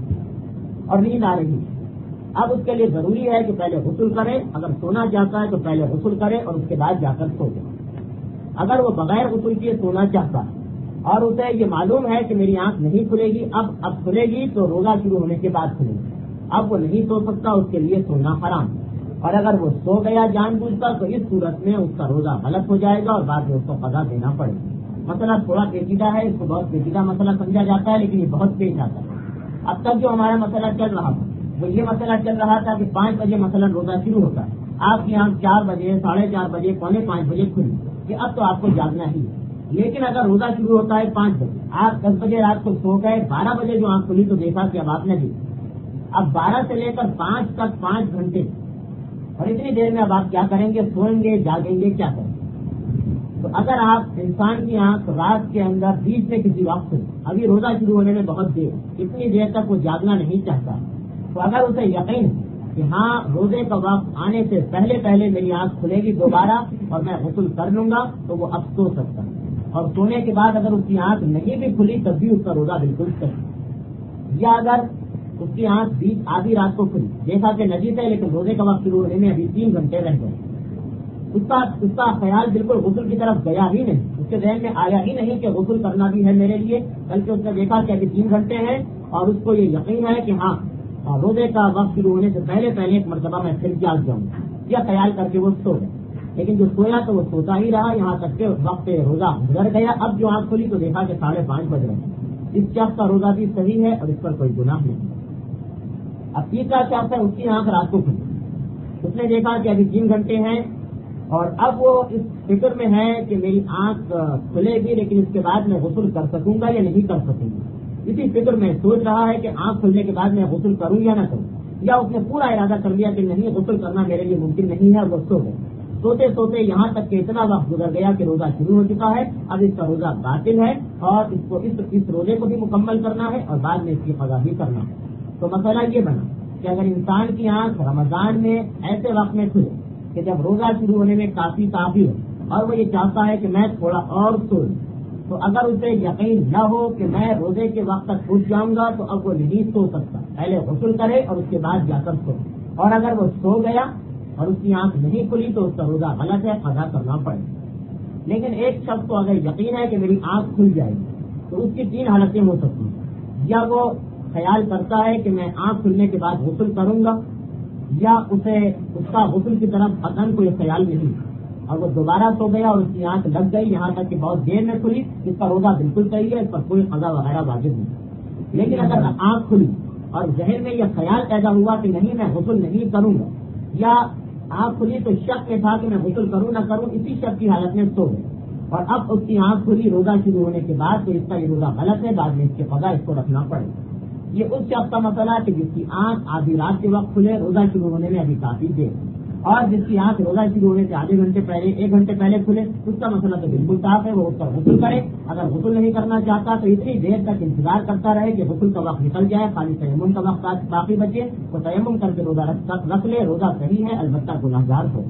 ہوں اور نیند آ رہی ہے، اب اس کے لیے ضروری ہے کہ پہلے غسل کرے، اگر سونا چاہتا ہے تو پہلے غسل کرے اور اس کے بعد جا کر سو جائے۔ اگر وہ بغیر غسل کیے سونا چاہتا ہے اور اسے یہ معلوم ہے کہ میری آنکھ نہیں کھلے گی، اب اب کھلے گی تو روزہ شروع ہونے کے بعد کھلے گی، اب وہ نہیں سو سکتا، اس کے لیے سونا حرام، اور اگر وہ سو گیا جان بوجھ کر تو اس صورت میں اس کا روزہ غلط ہو جائے گا اور بعد میں اس کو قضا دینا پڑے گا۔ مسئلہ تھوڑا پیچیدہ ہے، اس کو بہت پیچیدہ مسئلہ سمجھا جاتا ہے لیکن یہ بہت پیش آتا ہے۔ اب تک جو ہمارا مسئلہ چل رہا تھا وہ یہ مسئلہ چل رہا تھا کہ پانچ بجے مثلا روزہ شروع ہوتا ہے، آپ کی آنکھ چار بجے ساڑھے چار بجے پونے پانچ بجے کھلی کہ اب تو آپ کو جاگنا ہی ہے، لیکن اگر روزہ شروع ہوتا ہے پانچ بجے، آپ دس بجے رات کو سو گئے، بارہ بجے جو آنکھ کھلی تو دیکھا کہ اب آپ نے دی، اب بارہ سے لے کر پانچ تک پانچ گھنٹے اور اتنی دیر میں اب آپ کیا کریں گے؟ سوئیں گے، جاگیں گے، کیا کریں گے؟ تو اگر آپ انسان کی آنکھ رات کے اندر بیچ میں کسی وقت ابھی روزہ شروع ہونے میں بہت دیر، اتنی دیر تک وہ جاگنا نہیں چاہتا، تو اگر اسے یقین کہ ہاں روزے کا وقت آنے سے پہلے پہلے میری آنکھ کھلے گی دوبارہ اور میں غسل کر لوں گا تو وہ اب سو سکتا ہے، اور سونے کے بعد اگر اس کی آنکھ نہیں بھی کھلی تب بھی اس کا روزہ بالکل صحیح، یا اگر اس کی آنکھ بیچ آدھی رات کو کھلی، دیکھا کہ نجیس ہے لیکن روزے کا وقت شروع ہونے میں ابھی تین گھنٹے رہ گئے، اس کا اس کا خیال بالکل غسل کی طرف گیا ہی نہیں، اس کے ذہن میں آیا ہی نہیں کہ غسل کرنا بھی ہے میرے لیے، بلکہ اس نے دیکھا کہ ابھی تین گھنٹے ہیں اور اس کو یہ یقین ہے کہ ہاں روزے کا وقت شروع ہونے سے پہلے پہلے ایک مرتبہ میں پھر جاگ جاؤں گا، یا خیال کر کے وہ سو گئے، لیکن جو سویا تو وہ سوتا ہی رہا، یہاں تک کہ وقت روزہ گزر گیا، اب جو آنکھ کھلی تو دیکھا کہ ساڑھے پانچ بج رہے ہیں، اس شخص کا روزہ بھی صحیح ہے اور اس پر کوئی گناہ نہیں۔ اب تیسرا شخص ہے، اس کی آنکھ رات کو کھلی، اس نے دیکھا کہ ابھی تین گھنٹے ہیں اور اب وہ اس فکر میں ہے کہ میری آنکھ کھلے گی لیکن اس کے بعد میں غسل کر سکوں گا یا نہیں کر سکوں گا، اسی فکر میں سوچ رہا ہے کہ آنکھ کھلنے کے بعد میں غسل کروں یا نہ کروں، یا اس نے پورا ارادہ کر لیا کہ نہیں غسل کرنا میرے لیے ممکن نہیں ہے اور وہ سو گئے، سوتے سوتے یہاں تک کہ اتنا وقت گزر گیا کہ روزہ شروع ہو چکا ہے، اب اس کا روزہ باطل ہے اور اس کو اس, اس روزے کو بھی مکمل کرنا ہے اور بعد میں اس کی قضا بھی کرنا ہے۔ تو مسئلہ یہ بنا کہ اگر انسان کی آنکھ رمضان میں ایسے وقت میں کھلے کہ جب روزہ شروع ہونے میں کافی کافی ہو اور وہ یہ چاہتا ہے کہ میں تھوڑا اور سو، تو اگر اسے یقین نہ ہو کہ میں روزے کے وقت تک پہنچ جاؤں گا تو اب وہ نہیں سو سکتا، پہلے غسل کرے اور اس کے بعد جا کر سو، اور اگر وہ سو گیا اور اس کی آنکھ نہیں کھلی تو اس کا روزہ غلط ہے، قضا کرنا پڑے۔ لیکن ایک شخص کو اگر یقین ہے کہ میری آنکھ کھل جائے گی تو اس کی تین حالتیں ہو سکتی ہیں، یا وہ خیال کرتا ہے کہ میں آنکھ کھلنے کے بعد غسل کروں گا، یا اسے اس کا غسل کی طرف قدم کوئی خیال نہیں اور وہ دوبارہ سو گیا اور اس کی آنکھ لگ گئی یہاں تک کہ بہت دیر میں کھلی، اس کا روزہ بالکل صحیح ہے، اس پر کوئی قضا وغیرہ واجب نہیں۔ لیکن اگر آنکھ کھلی اور ذہن میں یہ خیال پیدا ہوا کہ نہیں میں غسل نہیں کروں گا، یا آنکھ کھلی تو شک میں تھا کہ میں غسل کروں نہ کروں، اسی شک کی حالت میں سو گئے اور اب اس کی آنکھ کھلی روزہ شروع ہونے کے بعد، تو اس کا یہ روزہ غلط ہے، بعد میں اس کے قضا اس کو رکھنا پڑے گا۔ یہ اس شخص کا مسئلہ ہے کہ جس کی آنکھ آدھی رات کے وقت کھلے، روزہ شروع ہونے میں ابھی کافی دیر، اور جس کی آنکھ روزہ شروع ہونے سے آدھے گھنٹے پہلے ایک گھنٹے پہلے کھلے، اس کا مسئلہ تو بالکل صاف ہے، وہ اس پر غسل کرے۔ اگر غسل نہیں کرنا چاہتا تو اتنی دیر تک انتظار کرتا رہے کہ غسل کا وقت نکل جائے، خالی تیمم کا وقت باقی بچے تو تیمم کر کے روزہ رکھ لے، روزہ صحیح ہے، البتہ گناہگار ہو۔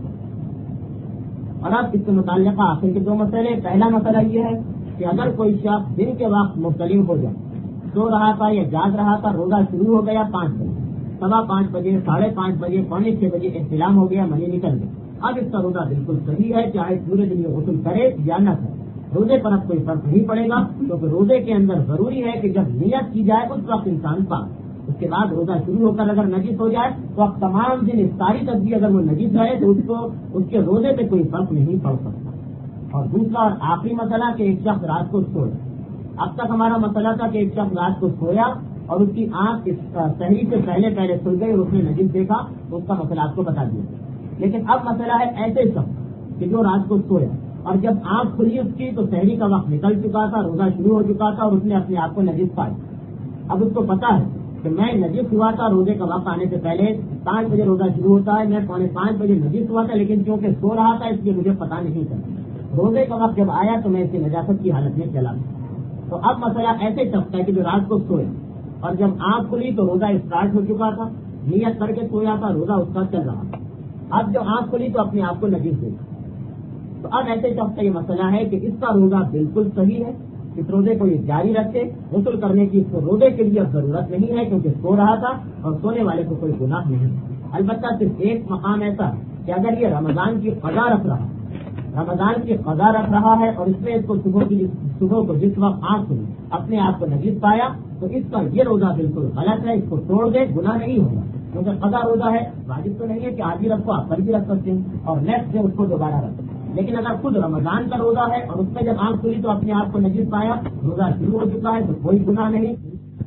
اور اب اس سے متعلقہ آخر کے دو مسئلے، پہلا مسئلہ یہ ہے کہ اگر کوئی شخص دن کے وقت مختلف ہو جائے، سو رہا تھا یا جاگ رہا تھا، روزہ شروع ہو گیا پانچ بجے، سوا پانچ بجے، ساڑھے پانچ بجے، پونے چھ بجے احتلام ہو گیا، منی نکل گیا، اب اس کا روزہ بالکل صحیح ہے، چاہے پورے دن میں غسل کرے یا نہ کرے، روزے پر اب کوئی فرق نہیں پڑے گا، کیونکہ روزے کے اندر ضروری ہے کہ جب نیت کی جائے اس وقت انسان پاک، اس کے بعد روزہ شروع ہو کر اگر نجس ہو جائے تو اب تمام دن افطاری تک بھی اگر وہ نجس رہے تو اس کو اس کے روزے پہ کوئی فرق نہیں پڑ سکتا۔ اور دوسرا اور آخری مسئلہ کہ ایک شخص رات کو سویا، اب تک ہمارا مسئلہ تھا کہ ایک شخص رات کو سویا اور اس کی آنکھ سحری سے پہلے پہلے کھل گئی اور اس نے نجس دیکھا تو اس کا مسئلہ آپ کو بتا دیا۔ لیکن اب مسئلہ ہے ایسے شخص کہ جو رات کو سویا اور جب آنکھ کھلی اس کی تو سحری کا وقت نکل چکا تھا، روزہ شروع ہو چکا تھا اور اس نے اپنے آپ کو نجس پایا۔ اب اس کو پتا ہے کہ میں نجس ہوا تھا روزے کا وقت آنے سے پہلے، پانچ بجے روزہ شروع ہوتا ہے، میں پونے پانچ بجے نجس ہوا تھا، لیکن کیونکہ سو رہا تھا اس لیے مجھے پتا نہیں چلا، روزے کا وقت جب آیا تو میں اس کی نجاست کی حالت میں چلا۔ تو اب مسئلہ ایسے شخص ہے کہ جو رات کو سویا اور جب آنکھ کھلی تو روزہ اسٹارٹ ہو چکا تھا، نیت کر کے سویا تھا، روزہ اس کا چل رہا تھا، اب جب آنکھ کھلی تو اپنے آپ کو نجس دیکھا، تو اب ایسے شخص کا یہ مسئلہ ہے کہ اس کا روزہ بالکل صحیح ہے، اس روزے کو یہ جاری رکھے، غسل کرنے کی اس کو روزے کے لیے اب ضرورت نہیں ہے کیونکہ سو رہا تھا اور سونے والے کو کوئی گناہ نہیں۔ البتہ صرف ایک مقام ایسا ہے کہ اگر یہ رمضان کی قضا رکھ رہا رمضان کی قضا رکھ رہا ہے اور اس میں اس کو صبح کی صبح کو جس وقت آنکھ کھلی اپنے آپ کو نجس پایا تو اس کا یہ روزہ بالکل غلط ہے، اس کو توڑ دے، گناہ نہیں ہوگا، کیونکہ قضا روزہ ہے، واجب تو نہیں ہے کہ آج ہی رکھو، آپ کل بھی رکھ سکتے ہیں اور نیکسٹ ڈے اس کو دوبارہ رکھو۔ لیکن اگر خود رمضان کا روزہ ہے اور اس میں جب آنکھ کھلی تو اپنے آپ کو نجس پایا، روزہ شروع ہو چکا ہے تو کوئی گناہ نہیں۔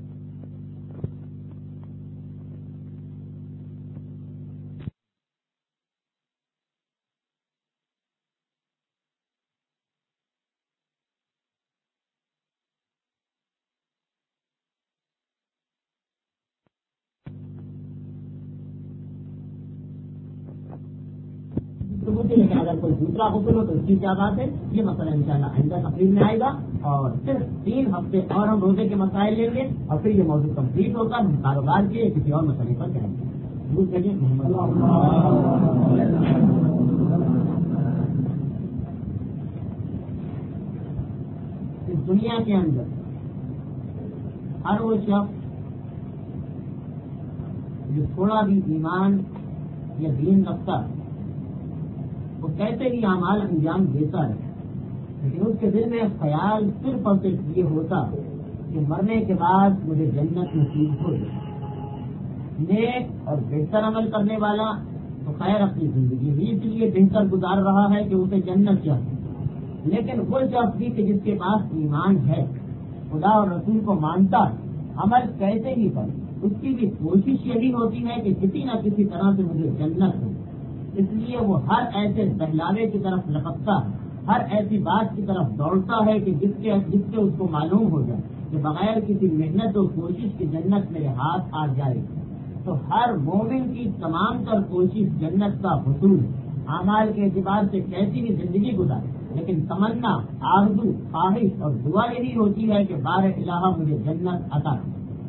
لیکن اگر کوئی دوسرا غسل ہو تو اس کی کیا بات ہے، یہ مسئلہ انشاءاللہ آئندہ تقریب میں آئے گا، اور صرف تین ہفتے اور ہم روزے کے مسائل لیں گے اور پھر یہ موضوع کمپلیٹ ہوگا، ہم کاروبار کے کسی اور مسئلے پر کریں گے۔ اس دنیا کے اندر ہر وہ شخص جو تھوڑا بھی ایمان یا دین رکھتا ہے وہ کیسے ہی اعمال انجام دیتا ہے، لیکن اس کے دل میں خیال صرف اور صرف یہ ہوتا کہ مرنے کے بعد مجھے جنت نصیب ہو جائے۔ نیک اور بہتر عمل کرنے والا تو خیر اپنی زندگی بھی اس لیے بہتر گزار رہا ہے کہ اسے جنت چاہیے، لیکن وہ شخص بھی کہ جس کے پاس ایمان ہے، خدا اور رسول کو مانتا ہے، عمل کیسے ہی کرے، اس کی بھی کوشش یہی ہوتی ہے کہ کسی نہ کسی طرح سے مجھے جنت ہو، اس لیے وہ ہر ایسے بہلاوے کی طرف لپکتا ہے، ہر ایسی بات کی طرف دوڑتا ہے کہ جس کے جس سے اس کو معلوم ہو جائے کہ بغیر کسی محنت و کوشش کی جنت میرے ہاتھ آ جائے۔ تو ہر مومن کی تمام تر کوشش جنت کا حصول، اعمال کے اعتبار سے کیسی بھی زندگی گزارے، لیکن تمنا، آرزو، خواہش اور دعا یہی ہوتی ہے کہ بار الہ مجھے جنت عطا کرے۔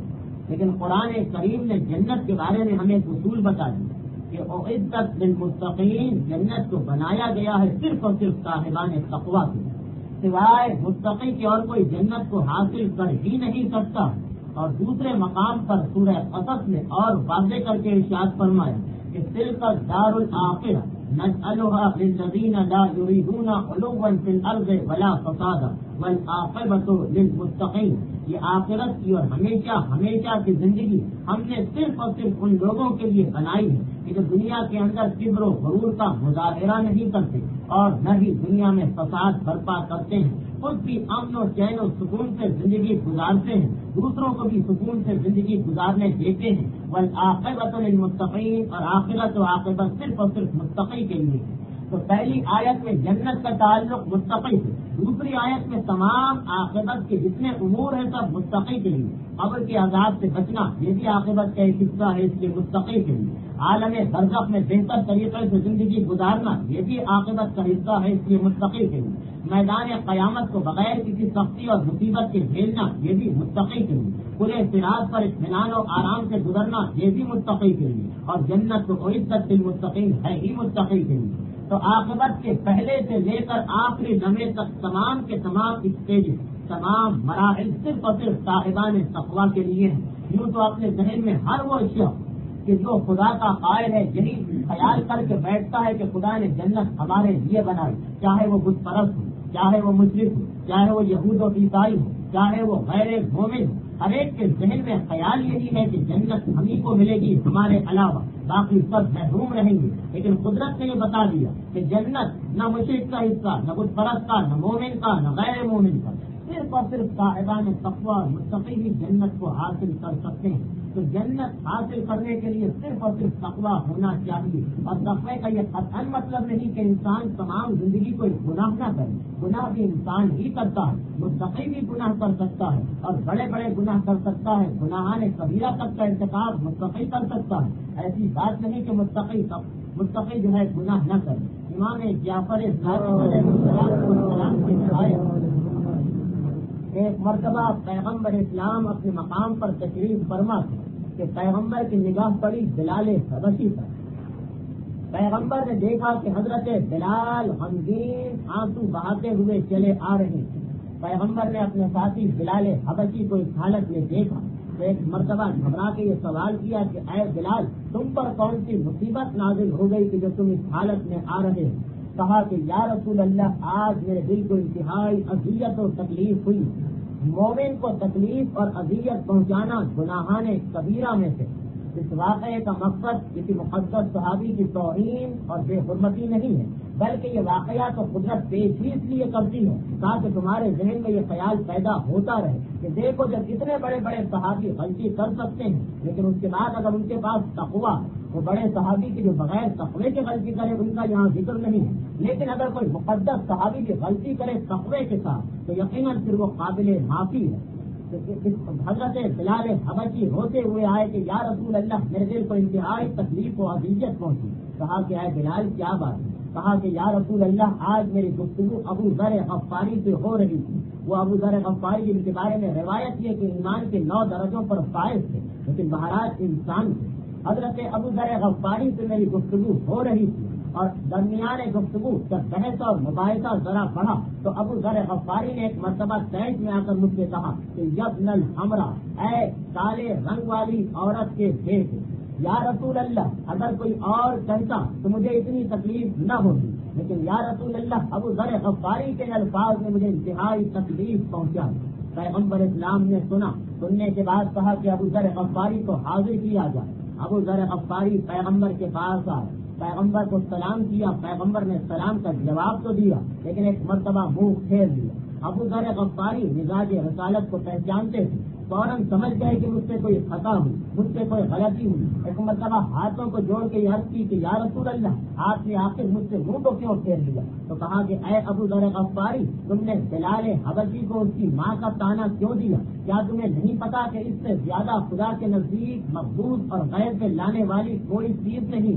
لیکن قرآن کریم نے جنت کے بارے میں ہمیں ایک اصول بتا دیا کہ اعدت للمتقین، جنت کو بنایا گیا ہے صرف اور صرف صاحبان تقویٰ کے، سوائے متقی کے اور کوئی جنت کو حاصل کر ہی نہیں سکتا۔ اور دوسرے مقام پر سورہ قصص میں اور واضح کر کے ارشاد فرمایا کہ تلک الدار الآخرہ نجعلها للذین لا یریدون علوا فی الارض ولا فسادا والعاقبۃ للمتقین، یہ آخرت کی اور ہمیشہ ہمیشہ کی زندگی ہم نے صرف اور صرف ان لوگوں کے لیے بنائی ہے کہ جو دنیا کے اندر کبر و غرور کا مظاہرہ نہیں کرتے اور نہ ہی دنیا میں فساد برپا کرتے ہیں، خود بھی امن و چین و سکون سے زندگی گزارتے ہیں، دوسروں کو بھی سکون سے زندگی گزارنے دیتے ہیں۔ والعاقبۃ للمتقین، اور آخرت و عاقبت صرف اور صرف متقی کے لیے ہے۔ تو پہلی آیت میں جنت کا تعلق متقی سے، دوسری آیت میں تمام عاقبت کے جتنے امور ہیں سب متقی کے لیے۔ قبر کے عذاب سے بچنا یہ بھی عاقبت کا ایک حصہ ہے، اس لیے متقی کے لیے۔ عالم برزخ میں بہتر طریقے سے زندگی گزارنا یہ بھی عاقبت کا حصہ ہے، اس لیے متقی کے لیے۔ میدان قیامت کو بغیر کسی سختی اور مصیبت کے جھیلنا یہ بھی متقی کے لیے۔ پورے صراط پر اطمینان و آرام سے گزرنا یہ بھی متقی کے لیے، اور جنت تو اعدت للمتقین ہے ہی متقی کے لیے۔ تو عاقبت کے پہلے سے لے کر آخری لمحے تک تمام کے تمام اسٹیج، تمام مراحل صرف اور صرف صاحبان تقویٰ کے لیے ہیں۔ یوں تو اپنے ذہن میں ہر وہ شخص کہ جو خدا کا قائل ہے یہی خیال کر کے بیٹھتا ہے کہ خدا نے جنت ہمارے لیے بنائی، چاہے وہ بت پرست ہو، چاہے وہ مشرک ہو، چاہے وہ یہود و عیسائی ہو، چاہے وہ غیر مومن ہو، ہر ایک کے ذہن میں خیال یہی ہے کہ جنت ہمیں کو ملے گی، ہمارے علاوہ باقی سب محروم رہیں گے۔ لیکن قدرت نے یہ بتا دیا کہ جنت نہ مشرک کا حصہ، نہ بت پرست کا، نہ مومن کا، نہ غیر مومن کا، صرف اور صرف صاحبان تقویٰ اور متقی ہی جنت کو حاصل کر سکتے ہیں۔ تو جنت حاصل کرنے کے لیے صرف اور صرف تقویٰ ہونا چاہیے، اور تقوی کا یہ قطعاً مطلب نہیں کہ انسان تمام زندگی کو گناہ نہ کرے، گناہ بھی انسان ہی کرتا ہے، متقی بھی گناہ کر سکتا ہے اور بڑے بڑے گناہ کر سکتا ہے، گناہان کبیرہ تک کا ارتکاب متقی کر سکتا ہے۔ ایسی بات نہیں کہ متقی متقی جو ہے گناہ نہ کرے۔ امام جعفر صادق علیہ السلام کے روایت، ایک مرتبہ پیغمبر اسلام اپنے مقام پر تشریف فرما تھے کہ پیغمبر کی نگاہ پڑی بلال حبشی پر۔ پیغمبر نے دیکھا کہ حضرت بلال غمگین آنسو بہاتے ہوئے چلے آ رہے ہیں۔ پیغمبر نے اپنے ساتھی بلال حبشی کو اس حالت میں دیکھا تو ایک مرتبہ گھبرا کے یہ سوال کیا کہ اے بلال، تم پر کون سی مصیبت نازل ہو گئی کہ جو تم اس حالت میں آ رہے ہو؟ کہا کہ یا رسول اللہ، آج میرے دل کو انتہائی اذیت و تکلیف ہوئی۔ مومن کو تکلیف اور اذیت پہنچانا گناہان کبیرہ میں سے۔ اس واقعے کا مقصد کسی مقدس صحابی کی توہین اور بے حرمتی نہیں ہے، بلکہ یہ واقعہ تو قدرت پیش ہی اس لیے کرتی ہے تاکہ تمہارے ذہن میں یہ خیال پیدا ہوتا رہے کہ دیکھو جب اتنے بڑے بڑے صحابی غلطی کر سکتے ہیں، لیکن اس کے بعد اگر ان کے پاس تقویٰ، وہ بڑے صحابی کی جو بغیر تقوی کے غلطی کرے ان کا یہاں ذکر نہیں ہے، لیکن اگر کوئی مقدس صحابی کی غلطی کرے تقوی کے ساتھ تو یقیناً پھر وہ قابل معافی ہے۔ حضرت بلال حبشی ہوتے ہوئے آئے کہ یا رسول اللہ، میرے دل کو انتہائی تکلیف و اذیت پہنچی۔ کہا کہ اے بلال کیا بات ہے؟ کہا کہ یا رسول اللہ، آج میری گفتگو ابو ذر غفاری سے ہو رہی تھی۔ وہ ابو ذر غفاری جن کے بارے میں روایت یہ کہ ایمان کے نو درجوں پر فائز تھے، لیکن بہرحال انسان تھے۔ حضرت ابو ذر غفاری سے میری گفتگو ہو رہی تھی، اور درمیان گفتگو جب بحث اور مباحثہ ذرا بڑھا تو ابو ذر غفاری نے ایک مرتبہ سینٹ میں آ کر مجھ سے کہا کہ یبن الحمرا، اے کالے رنگ والی عورت کے بیٹے، یا رسول اللہ، اگر کوئی اور کہتا تو مجھے اتنی تکلیف نہ ہوتی، لیکن یا رسول اللہ، ابو ذر غفاری کے الفاظ نے مجھے انتہائی تکلیف پہنچا۔ پیغمبر اسلام نے سنا، سننے کے بعد کہا کہ ابو ذر غفاری کو حاضر کیا جائے۔ ابو ذر غفاری پیغمبر کے پاس آئے، پیغمبر کو سلام کیا، پیغمبر نے سلام کا جواب تو دیا لیکن ایک مرتبہ منہ پھیر دیا۔ ابو ذر غفاری مزاج رسالت کو پہچانتے تھے، فوراً سمجھ گئے کہ مجھ سے کوئی خطا ہوئی، مجھ سے کوئی غلطی ہوئی۔ ایک مرتبہ ہاتھوں کو جوڑ کے عرض کی کہ یا رسول اللہ، آپ نے آخر مجھ سے منہ کو کیوں پھیر لیا؟ تو کہا کہ اے ابو ذر غفاری، تم نے بلال حبشی کو اس کی ماں کا تانا کیوں دیا؟ کیا تمہیں نہیں پتا کہ اس سے زیادہ خدا کے نزدیک مقبول اور غیر میں لانے والی کوئی چیز نہیں ہے؟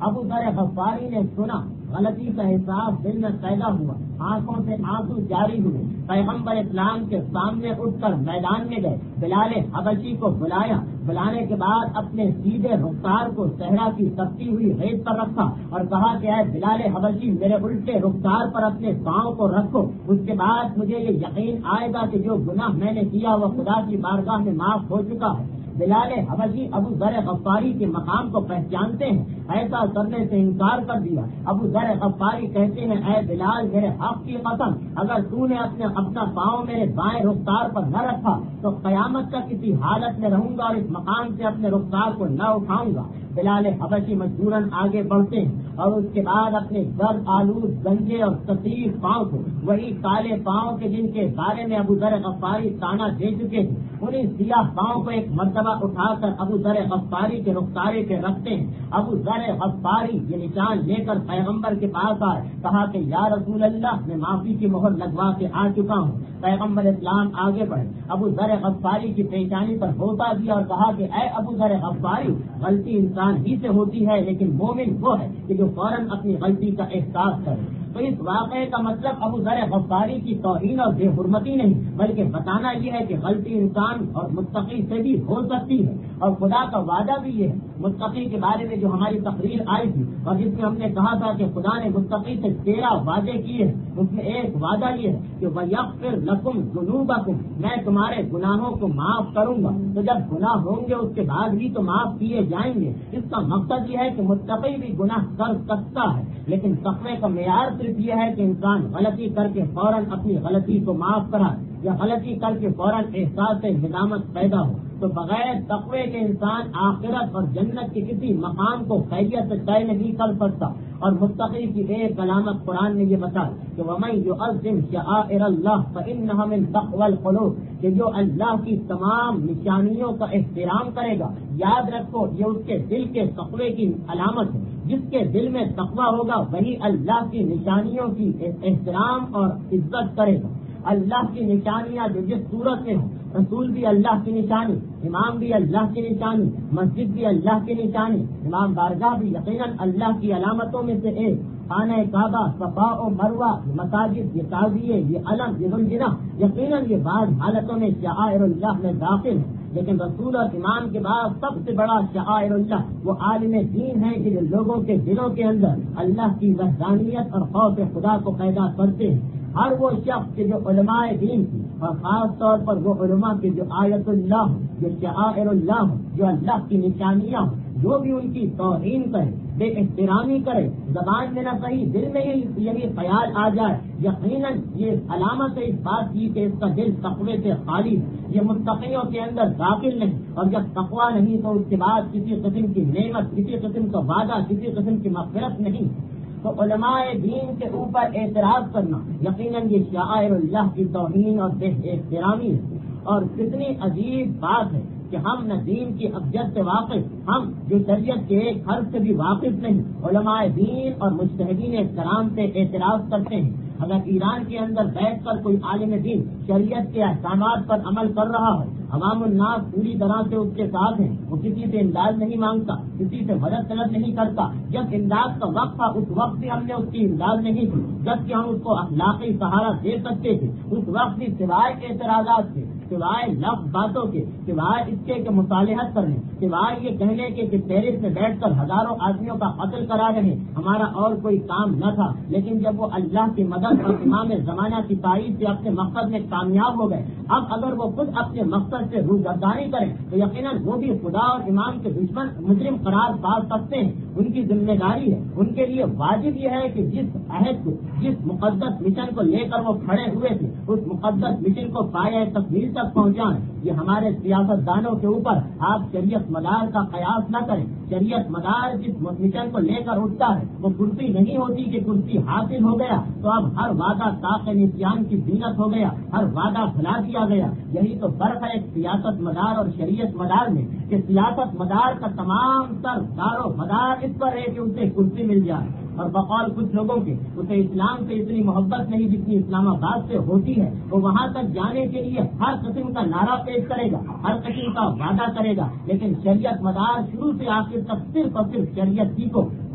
ابو ذر غفاری نے سنا، غلطی کا احساس دل میں پیدا ہوا، آنکھوں سے آنسو جاری ہوئے، پیغمبر اسلام کے سامنے اٹھ کر میدان میں گئے، بلال حبشی کو بلایا، بلانے کے بعد اپنے سیدھے رخسار کو صحرا کی تپتی ہوئی ریت پر رکھا اور کہا کہ اے بلال حبشی میرے الٹے رخسار پر اپنے پاؤں کو رکھو، اس کے بعد مجھے یہ یقین آئے گا کہ جو گناہ میں نے کیا وہ خدا کی بارگاہ میں معاف ہو چکا ہے۔ بلال حبشی ابو ذر غفاری کے مقام کو پہچانتے ہیں، ایسا کرنے سے انکار کر دیا۔ ابو ذر غفاری کہتے ہیں اے بلال میرے حق کی قسم، اگر تو نے اپنے اپنا پاؤں میرے بائیں رخسار پر نہ رکھا تو قیامت تک کسی حالت میں رہوں گا اور اس مقام سے اپنے رخسار کو نہ اٹھاؤں گا۔ بلال حبشی مجبوراً آگے بڑھتے ہیں اور اس کے بعد اپنے گرد آلود گنجے اور کثیر پاؤں کو، وہی کالے پاؤں کے جن کے بارے میں ابو ذر غفاری تانا دے چکے تھے، انہیں سیاہ پاؤں کو ایک مرتبہ اٹھا کر ابو ذر غفاری کے رخسارے پہ رکھتے ہیں۔ ابو ذر غفاری یہ نشان لے کر پیغمبر کے پاس آئے، کہا کہ یا رسول اللہ میں معافی کی مہر لگوا کے آ چکا ہوں۔ پیغمبر اسلام آگے بڑھے، ابو ذر غفاری کی پیشانی پر ہوتا دیا اور کہا کہ اے ابو ذر غفاری غلطی انسان ہی سے ہوتی ہے، لیکن مومن وہ ہے کہ جو فوراً اپنی غلطی کا احساس کرے۔ تو اس واقعے کا مطلب ابو ذر غفاری کی توہین اور بے حرمتی نہیں، بلکہ بتانا یہ ہے کہ غلطی انسان اور متقی سے بھی ہو سکتی ہے، اور خدا کا وعدہ بھی یہ ہے۔ متقی کے بارے میں جو ہماری تقریر آئی تھی اور جس میں ہم نے کہا تھا کہ خدا نے متقی سے تیرہ وعدے کیے ہیں، اس میں ایک وعدہ یہ ہے کہ وَيَغْفِرْ لَكُمْ ذُنُوبَكُمْ، میں تمہارے گناہوں کو معاف کروں گا۔ تو جب گناہ ہوں گے اس کے بعد بھی تو معاف کیے جائیں گے۔ اس کا مقصد یہ ہے کہ متقی بھی گناہ کر سکتا ہے، لیکن تقوی کا معیار صرف یہ ہے کہ انسان غلطی کر کے فوراً اپنی غلطی کو معاف کرائے یا غلطی کر کے فوراً احساس ندامت پیدا ہو۔ تو بغیر تقوی کے انسان آخرت اور جنت کے کسی مقام کو خیریت سے طے نہیں کر سکتا۔ اور متقی کی ایک علامت قرآن نے یہ بتایا کہ وَمَن يُعَظِّمْ شَعَائِرَ اللَّهِ فَإِنَّهَا مِن تَقْوَى الْقُلُوبِ، کہ جو اللہ کی تمام نشانیوں کا احترام کرے گا، یاد رکھو یہ اس کے دل کے تقوی کی علامت ہے۔ جس کے دل میں تقوی ہوگا وہی اللہ کی نشانیوں کی احترام اور عزت کرے گا۔ اللہ کی نشانیاں جو جس صورت میں ہوں، رسول بھی اللہ کی نشانی، امام بھی اللہ کی نشانی، مسجد بھی اللہ کی نشانی، امام بارگاہ بھی یقیناً اللہ کی علامتوں میں سے ایک، خانہ کعبہ، صفا و مروہ، یہ مساجد، یہ تعزیے، یہ علم، یہ گنجنا، یقیناً یہ بعض حالتوں میں شعائر اللہ میں داخل ہے۔ لیکن رسول اور امام کے بعد سب سے بڑا شعائر اللہ وہ عالم دین ہے کہ جو لوگوں کے دلوں کے اندر اللہ کی وحدانیت اور خوف خدا کو پیدا کرتے ہیں۔ ہر وہ شخص کے جو علماء دین کی اور خاص طور پر وہ علماء کے جو آیت اللہ، جو شعائر اللہ، جو اللہ کی نشانیاں ہوں، جو بھی ان کی توہین کرے، بے احترامی کرے، زبان میں نہ صحیح دل میں ہی یہی خیال آ جائے، یقیناً یہ علامت ہے اس بات کی کہ اس کا دل تقوی سے خالی ہے، یہ متقیوں کے اندر داخل نہیں۔ اور جب تقوی نہیں تو اس کے بعد کسی قسم کی نعمت، کسی قسم کا وعدہ، کسی قسم کی مغفرت نہیں۔ تو علماء دین کے اوپر اعتراض کرنا یقیناً یہ شعائر اللہ کی توہین اور بے احترامی ہے۔ اور کتنی عجیب بات ہے کہ ہم نہ دین کی ابجد سے واقف، ہم جو شریعت کے ایک حرف سے بھی واقف نہیں، علماء دین اور مجتہدین کرام سے اعتراض کرتے ہیں۔ اگر ایران کے اندر بیٹھ کر کوئی عالم دین شریعت کے احکامات پر عمل کر رہا ہے، عوام الناس پوری طرح سے اس کے ساتھ ہیں، وہ کسی سے امداد نہیں مانگتا، کسی سے مدد طلب نہیں کرتا، جب امداد کا وقت تھا اس وقت بھی ہم نے اس کی امداد نہیں کی، جبکہ ہم اس کو اخلاقی سہارا دے سکتے تھے، اس وقت بھی سوائے کے اعتراضات کے، سوائے لفظ باتوں کے، سوائے اس کے کہ مصالحت کرنے، سوائے یہ کہنے کے کہ پیرس میں بیٹھ کر ہزاروں آدمیوں کا قتل کرا رہے، ہمارا اور کوئی کام نہ تھا۔ لیکن جب وہ اللہ کی مدد اور امام زمانہ کی تائید سے اپنے مقصد میں کامیاب ہو گئے، اب اگر وہ خود اپنے مقصد سے روگردانی کریں تو یقیناً وہ بھی خدا اور امام کے دشمن مجرم قرار پا سکتے ہیں۔ ان کی ذمہ داری ہے، ان کے لیے واجب یہ ہے کہ جس عہد کو، جس مقدس مشن کو لے کر وہ کھڑے ہوئے تھے، اس مقدس مشن کو پایہ تکمیل تک پہنچائیں۔ یہ ہمارے سیاست دانوں کے اوپر آپ شریعت مدار کا قیاس نہ کریں۔ شریعت مدار جس مشن کو لے کر اٹھتا ہے وہ کرسی نہیں ہوتی کہ کرسی حاصل ہو گیا تو اب ہر وعدہ طاق نسیان کی زینت ہو گیا، ہر وعدہ بھلا دیا گیا۔ یہی تو فرق ہے ایک سیاست مدار اور شریعت مدار میں، کہ سیاست مدار کا تمام تر دار و مدار اس پر ہے کہ اسے کرسی مل جائے، اور بقول کچھ لوگوں کے اسے اسلام سے اتنی محبت نہیں جتنی اسلام آباد سے ہوتی ہے، وہ وہاں تک جانے کے لیے ہر قسم کا نعرہ پیش کرے گا، ہر قسم کا وعدہ کرے گا، لیکن شریعت مدار شروع سے آخر تک صرف اور صرف شریعت ہی کو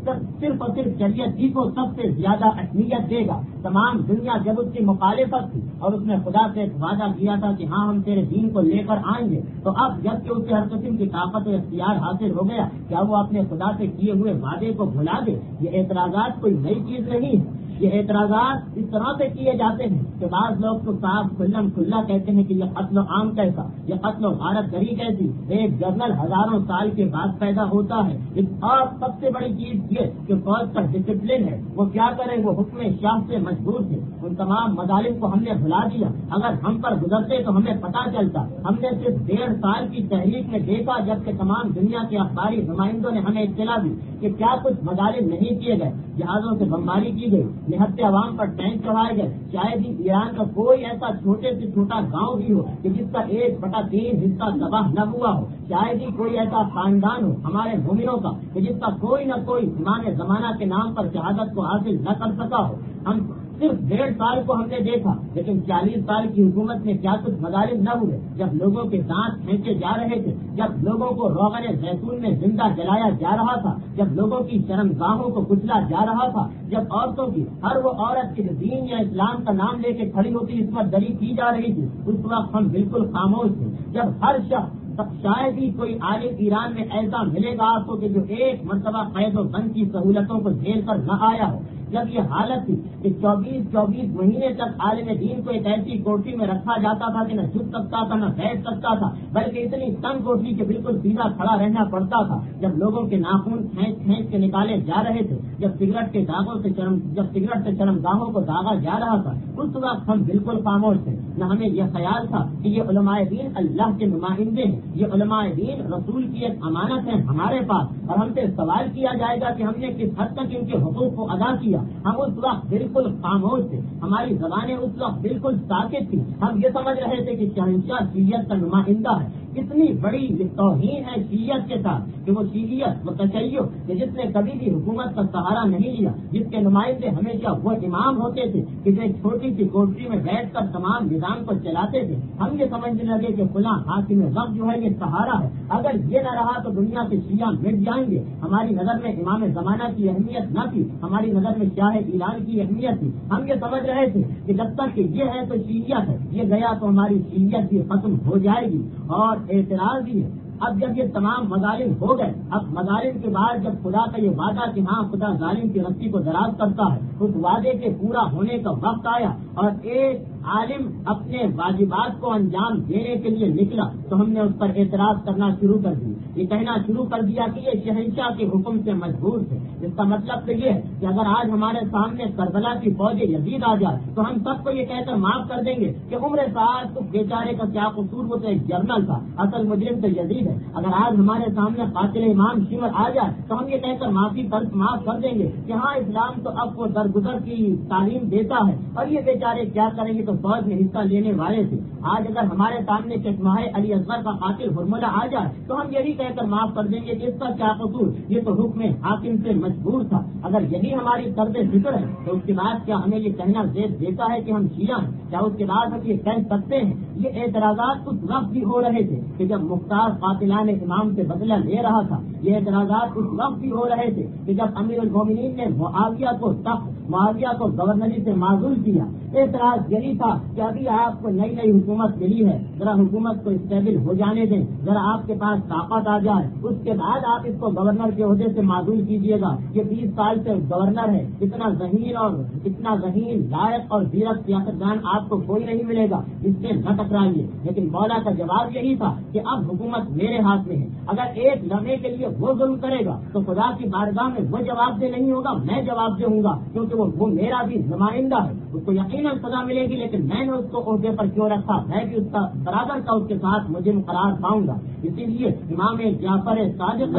صرف اور صرف شریعت ہی کو سب سے زیادہ اہمیت دے گا. تمام دنیا جب اس کی مخالفت تھی اور اس نے خدا سے ایک وعدہ کیا تھا کہ ہاں ہم تیرے دین کو لے کر آئیں گے, تو اب جب کہ اسے ہر قسم کی طاقت و اختیار حاصل ہو گیا, کیا وہ اپنے خدا سے کیے ہوئے وعدے کو بھلا دے؟ یہ اعتراضات کوئی نئی چیز نہیں ہے. یہ اعتراضات اس طرح سے کیے جاتے ہیں کہ بعض لوگ تو صاف کھلم کھلا کہتے ہیں کہ یہ قتل و عام کیسا, یہ قتل و غارت گری کیسی, ایک جنرل ہزاروں سال کے بعد پیدا ہوتا ہے. اور سب سے بڑی چیز یہ کہ فوج کا ڈسپلن ہے, وہ کیا کریں, وہ حکم شاہ سے مجبور تھے. ان تمام مظالم کو ہم نے بھلا دیا. اگر ہم پر گزرتے تو ہمیں پتہ چلتا. ہم نے صرف ڈیڑھ سال کی تحریک میں دیکھا جبکہ تمام دنیا کے اخباری نمائندوں نے ہمیں اطلاع دی کہ کیا کچھ مظالم نہیں کیے گئے. جہازوں سے بمباری کی گئی, نہتے عوام پر ٹینک چڑھائے گئے. شاید ہی ایران کا کوئی ایسا چھوٹے سے چھوٹا گاؤں بھی ہو کہ جس کا ایک بٹا تین حصہ تباہ نہ ہوا ہو. شاید ہی کوئی ایسا خاندان ہو ہمارے مومنوں کا کہ جس کا کوئی نہ کوئی امام زمانہ کے نام پر شہادت کو حاصل نہ کر سکا ہو. ہم صرف ڈیڑھ سال کو ہم نے دیکھا, لیکن چالیس سال کی حکومت میں کیا کچھ مظالم نہ ہوئے. جب لوگوں کے دانت کھینچے جا رہے تھے, جب لوگوں کو روغن زیتون میں زندہ جلایا جا رہا تھا, جب لوگوں کی شرمگاہوں کو کچلا جا رہا تھا, جب عورتوں کی ہر وہ عورت کی دین یا اسلام کا نام لے کے کھڑی ہوتی اس پر دری کی جا رہی تھی, اس وقت ہم بالکل خاموش تھے. جب ہر شخص شاید ہی کوئی عالم ایران میں ایسا ملے گا آپ کو کہ جو ایک مرتبہ قید و بند کی سہولتوں کو جھیل کر نہ آیا ہو. جب یہ حالت تھی کہ چوبیس چوبیس مہینے تک عالم دین کو ایک ایسی کوٹری میں رکھا جاتا تھا کہ نہ جھک سکتا تھا نہ بیٹھ سکتا تھا, بلکہ اتنی تنگ کوٹری کے بالکل سیدھا کھڑا رہنا پڑتا تھا. جب لوگوں کے ناخن کھینچ کھینچ کے نکالے جا رہے تھے, جب سگریٹ کے داغوں سے شرم جب سگریٹ سے شرمگاہوں کو داغا جا رہا تھا, اس وقت ہم بالکل خاموش تھے. نہ ہمیں یہ خیال تھا کہ یہ علماء دین اللہ کے نمائندے ہیں, یہ علماء دین رسول کی ایک امانت ہے ہمارے پاس, اور ہم سے سوال کیا جائے گا کہ ہم نے کس حد تک ان کے حقوق کو ادا کیا. ہم اس وقت بالکل خاموش تھے, ہماری زبانیں اس وقت بالکل ساکت تھی. ہم یہ سمجھ رہے تھے کہ شہنشاہ شیعت کا نمائندہ ہے. اتنی بڑی توہین ہے شیعت کے ساتھ کہ وہ شیعت وہ تشیع کہ جس نے کبھی بھی حکومت کا سہارا نہیں لیا, جس کے نمائندے ہمیشہ وہ امام ہوتے تھے کہ جو ایک چھوٹی سی کوٹری میں بیٹھ کر تمام نظام کو چلاتے تھے. ہم یہ سمجھنے لگے کہ فلاں حاکم وقت جو ہے یہ سہارا ہے, اگر یہ نہ رہا تو دنیا سے شیعہ مٹ جائیں گے. ہماری نظر میں امام زمانہ کی اہمیت نہ تھی, ہماری نظر میں شاہ ایران کی اہمیت تھی. ہم یہ سمجھ رہے تھے کہ جب تک کہ یہ ہے تو شیعت ہے, یہ گیا تو ہماری شیعت بھی ختم ہو جائے گی. اور اعتراض بھی ہے. اب جب یہ تمام مظالم ہو گئے, اب مظالم کے بعد جب خدا کا یہ وعدہ کہ ہاں خدا ظالم کی رسی کو دراز کرتا ہے, اس وعدے کے پورا ہونے کا وقت آیا اور ایک عالم اپنے واجبات کو انجام دینے کے لیے نکلا, تو ہم نے اس پر اعتراض کرنا شروع کر دی. یہ کہنا شروع کر دیا کہ یہ شہنشاہ کے حکم سے مجبور تھے. اس کا مطلب تو یہ ہے کہ اگر آج ہمارے سامنے کربلا کی فوج یزید آ جائے تو ہم سب کو یہ کہہ کر معاف کر دیں گے کہ عمر سعد تو بیچارے کا کیا قصور, وہ تو ایک جرنل تھا, اصل مجرم تو یزید ہے. اگر آج ہمارے سامنے قاتل امام شمر آ جائے تو ہم یہ کہہ کر معافی کر معاف کر دیں گے کہ ہاں اسلام تو اب وہ درگزر کی تعلیم دیتا ہے, اور یہ بیچارے کیا کریں گے, تو فوج میں حصہ لینے والے تھے. آج اگر ہمارے سامنے چشمہ علی اصغر کا قاتل ہرملہ آ جائے تو ہم یہی کہہ کر معاف کر دیں گے کہ اس کا کیا قصور, یہ تو حکم حاکم سے مجبور تھا. اگر یہی ہماری طرز فکر ہے تو اس کے بعد کیا ہمیں یہ کہنا زیب دیتا ہے کہ ہم شیعہ ہیں؟ کیا اس کے بعد ہم یہ کہہ سکتے ہیں؟ یہ اعتراضات اس وقت بھی ہو رہے تھے کہ جب مختار قاتلان امام سے بدلہ لے رہا تھا. یہ اعتراضات اس وقت بھی ہو رہے تھے کہ جب امیر المومنین نے معاویہ کو تخت معاویہ کو گورنری سے معزول کیا. اعتراض یہی تھا کہ ابھی آپ کو نئی نئی حکومت ملی ہے, ذرا حکومت کو اسٹیبل ہو جانے دیں, ذرا آپ کے پاس طاقت آ جائے, اس کے بعد آپ اس کو گورنر کے عہدے سے معزول کیجیے گا. یہ بیس سال سے گورنر ہے, اتنا ذہین اور اتنا ذہین لائق اور زیرک سیاستدان آپ کو کوئی نہیں ملے گا, اس سے نہ ٹکرائیے. لیکن مولا کا جواب یہی تھا کہ اب حکومت میرے ہاتھ میں ہے, اگر ایک لمحے کے لیے وہ ظلم کرے گا تو خدا کی بارگاہ میں وہ جواب دہ نہیں ہوگا, میں جواب دہ ہوں گا, کیونکہ وہ وہ میرا بھی نمائندہ ہے. اس کو یقیناً سزا ملے گی, لیکن میں نے اس کو عہدے پر کیوں رکھا, میں بھی اس کا برابر کا اس کے ساتھ مجھے قرار پاؤں گا. اسی لیے امام جعفر صادق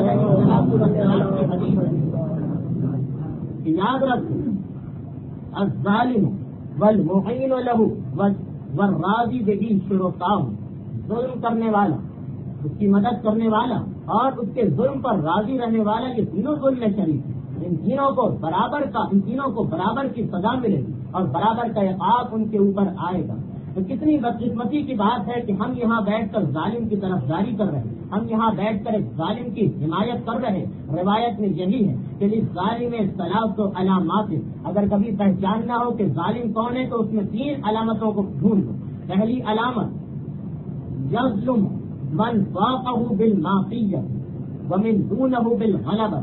یاد رکھ, الظالم والمعین له والراضی به شرطاء, ظلم کرنے والا, اس کی مدد کرنے والا اور اس کے ظلم پر راضی رہنے والا, یہ تینوں ظلم میں شریک ہیں. ان تینوں کو برابر کا ان تینوں کو برابر کی سزا ملے گی اور برابر کا عقاب ان کے اوپر آئے گا. تو کتنی بدقسمتی کی بات ہے کہ ہم یہاں بیٹھ کر ظالم کی طرف جاری کر رہے ہیں، ہم یہاں بیٹھ کر ایک ظالم کی حمایت کر رہے ہیں۔ روایت میں یہی ہے کہ اس ظالم ثلاث علامات، اگر کبھی پہچاننا ہو کہ ظالم کون ہے تو اس میں تین علامتوں کو ڈھونڈ لو۔ پہلی علامت یظلم من فاقہ بالمعصیۃ ومن دونہ بالغلبۃ۔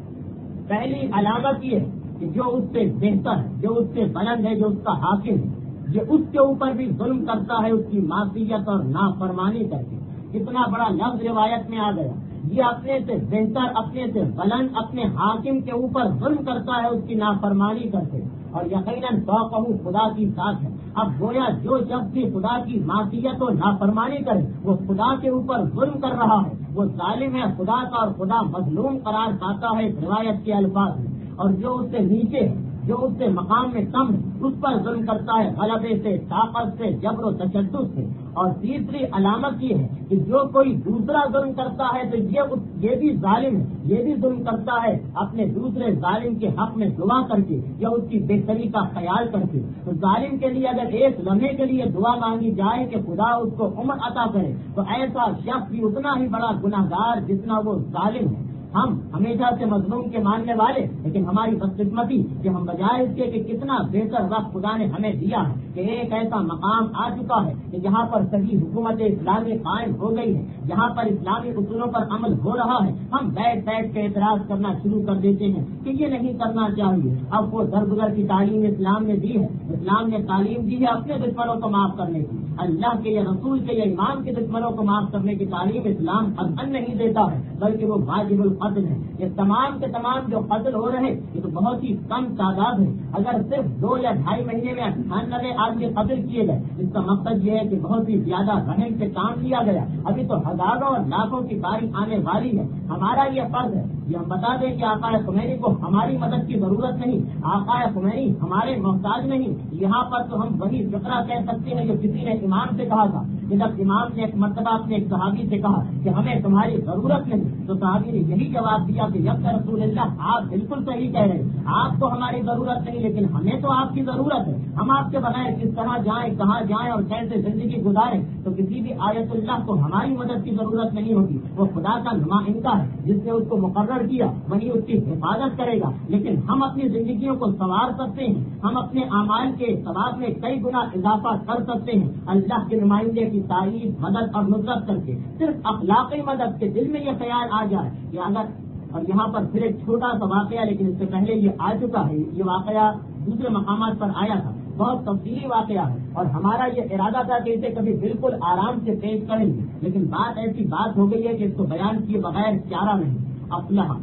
پہلی علامت یہ ہے کہ جو اس سے بہتر ہے، جو اس سے بلند ہے، جو اس کا حاکم ہے، یہ اس کے اوپر بھی ظلم کرتا ہے، اس کی معصیت اور نافرمانی کر کے۔ کتنا بڑا لفظ روایت میں آ گیا، یہ اپنے سے بہتر، اپنے سے بلند، اپنے حاکم کے اوپر ظلم کرتا ہے، اس کی نافرمانی کر کے، اور یقیناً فوقہ خدا کی ذات ہے۔ اب گویا جو شخص بھی خدا کی معصیت و نافرمانی کرے وہ خدا کے اوپر ظلم کر رہا ہے، وہ ظالم ہے خدا کا، اور خدا مظلوم قرار پاتا ہے روایت کے الفاظ میں۔ اور جو اس سے نیچے ہے، جو اس سے مقام میں کم ہے، اس پر ظلم کرتا ہے غلبے سے، طاقت سے، جبر و تشدد سے۔ اور تیسری علامت یہ ہے کہ جو کوئی دوسرا ظلم کرتا ہے تو یہ یہ بھی ظالم ہے، یہ بھی ظلم کرتا ہے اپنے دوسرے ظالم کے حق میں دعا کر کے یا اس کی بہتری کا خیال کر کے۔ تو ظالم کے لیے اگر ایک لمحے کے لیے دعا مانگی جائے کہ خدا اس کو عمر عطا کرے تو ایسا شخص بھی اتنا ہی بڑا گناہگار جتنا وہ ظالم ہے۔ ہم ہمیشہ سے مظلوم کے ماننے والے، لیکن ہماری بدقسمتی کہ ہم بجائے اس کے کہ کتنا بہتر وقت خدا نے ہمیں دیا ہے کہ ایک ایسا مقام آ چکا ہے کہ جہاں پر صحیح حکومت اسلامی قائم ہو گئی ہے، جہاں پر اسلامی اصولوں پر عمل ہو رہا ہے، ہم بیٹھ بیٹھ کے اعتراض کرنا شروع کر دیتے ہیں کہ یہ نہیں کرنا چاہیے۔ اب وہ درگزر کی تعلیم اسلام نے دی ہے، اسلام نے تعلیم دی ہے اپنے دشمنوں کو معاف کرنے کی، اللہ کے یا رسول کے یا امام کے دشمنوں کو معاف کرنے کی تعلیم اسلام قطعاً نہیں دیتا ہے، بلکہ وہ واجب القتل ہے۔ یہ تمام کے تمام جو قتل ہو رہے یہ تو بہت ہی کم تعداد ہے، اگر صرف دو یا ڈھائی مہینے میں اٹھانوے آدمی قتل کیے گئے، اس کا مقصد یہ ہے کہ بہت ہی زیادہ رحم سے کام لیا گیا، ابھی تو ہزاروں اور لاکھوں کی باری آنے والی ہے۔ ہمارا یہ فرض ہے یہ ہم بتا دیں کہ آقا خمینی کو ہماری مدد کی ضرورت نہیں، آقا خمینی ہمارے محتاج نہیں۔ یہاں پر تو ہم وہی فقرہ کہہ سکتے ہیں جو کسی نے امام سے کہا تھا کہ جب امام نے ایک مرتبہ اپنے ایک صحابی سے کہا کہ ہمیں تمہاری ضرورت نہیں، تو صحابی نے یہی جواب دیا کہ یب رسول اللہ آپ بالکل صحیح کہہ رہے ہیں، آپ کو ہماری ضرورت نہیں لیکن ہمیں تو آپ کی ضرورت ہے، ہم آپ کے بغیر کس طرح جائیں، کہاں جائیں اور کیسے زندگی گزاریں۔ تو کسی بھی آیت اللہ کو ہماری مدد کی ضرورت نہیں ہوتی، وہ خدا کا نمائندہ ہے جس نے اس کو مقرر کیا، وہی اس کی حفاظت کرے گا۔ لیکن ہم اپنی زندگیوں کو سنوار سکتے ہیں، ہم اپنے اعمال کے ثواب میں کئی گنا اضافہ کر سکتے ہیں اللہ کے نمائندے کی تعریف، مدد اور نصرت کر کے۔ صرف اخلاقی مدد کے دل میں یہ خیال آ جائے کہ اگر، اور یہاں پر پھر ایک چھوٹا سا واقعہ لیکن اس سے پہلے یہ آ چکا ہے، یہ واقعہ دوسرے مقامات پر آیا تھا، بہت تفصیلی واقعہ ہے، اور ہمارا یہ ارادہ تھا کہ اسے کبھی بالکل آرام سے پیش کریں گے، لیکن بات ایسی بات ہو گئی ہے کہ اس کو بیان کیے بغیر چارہ نہیں۔ افلح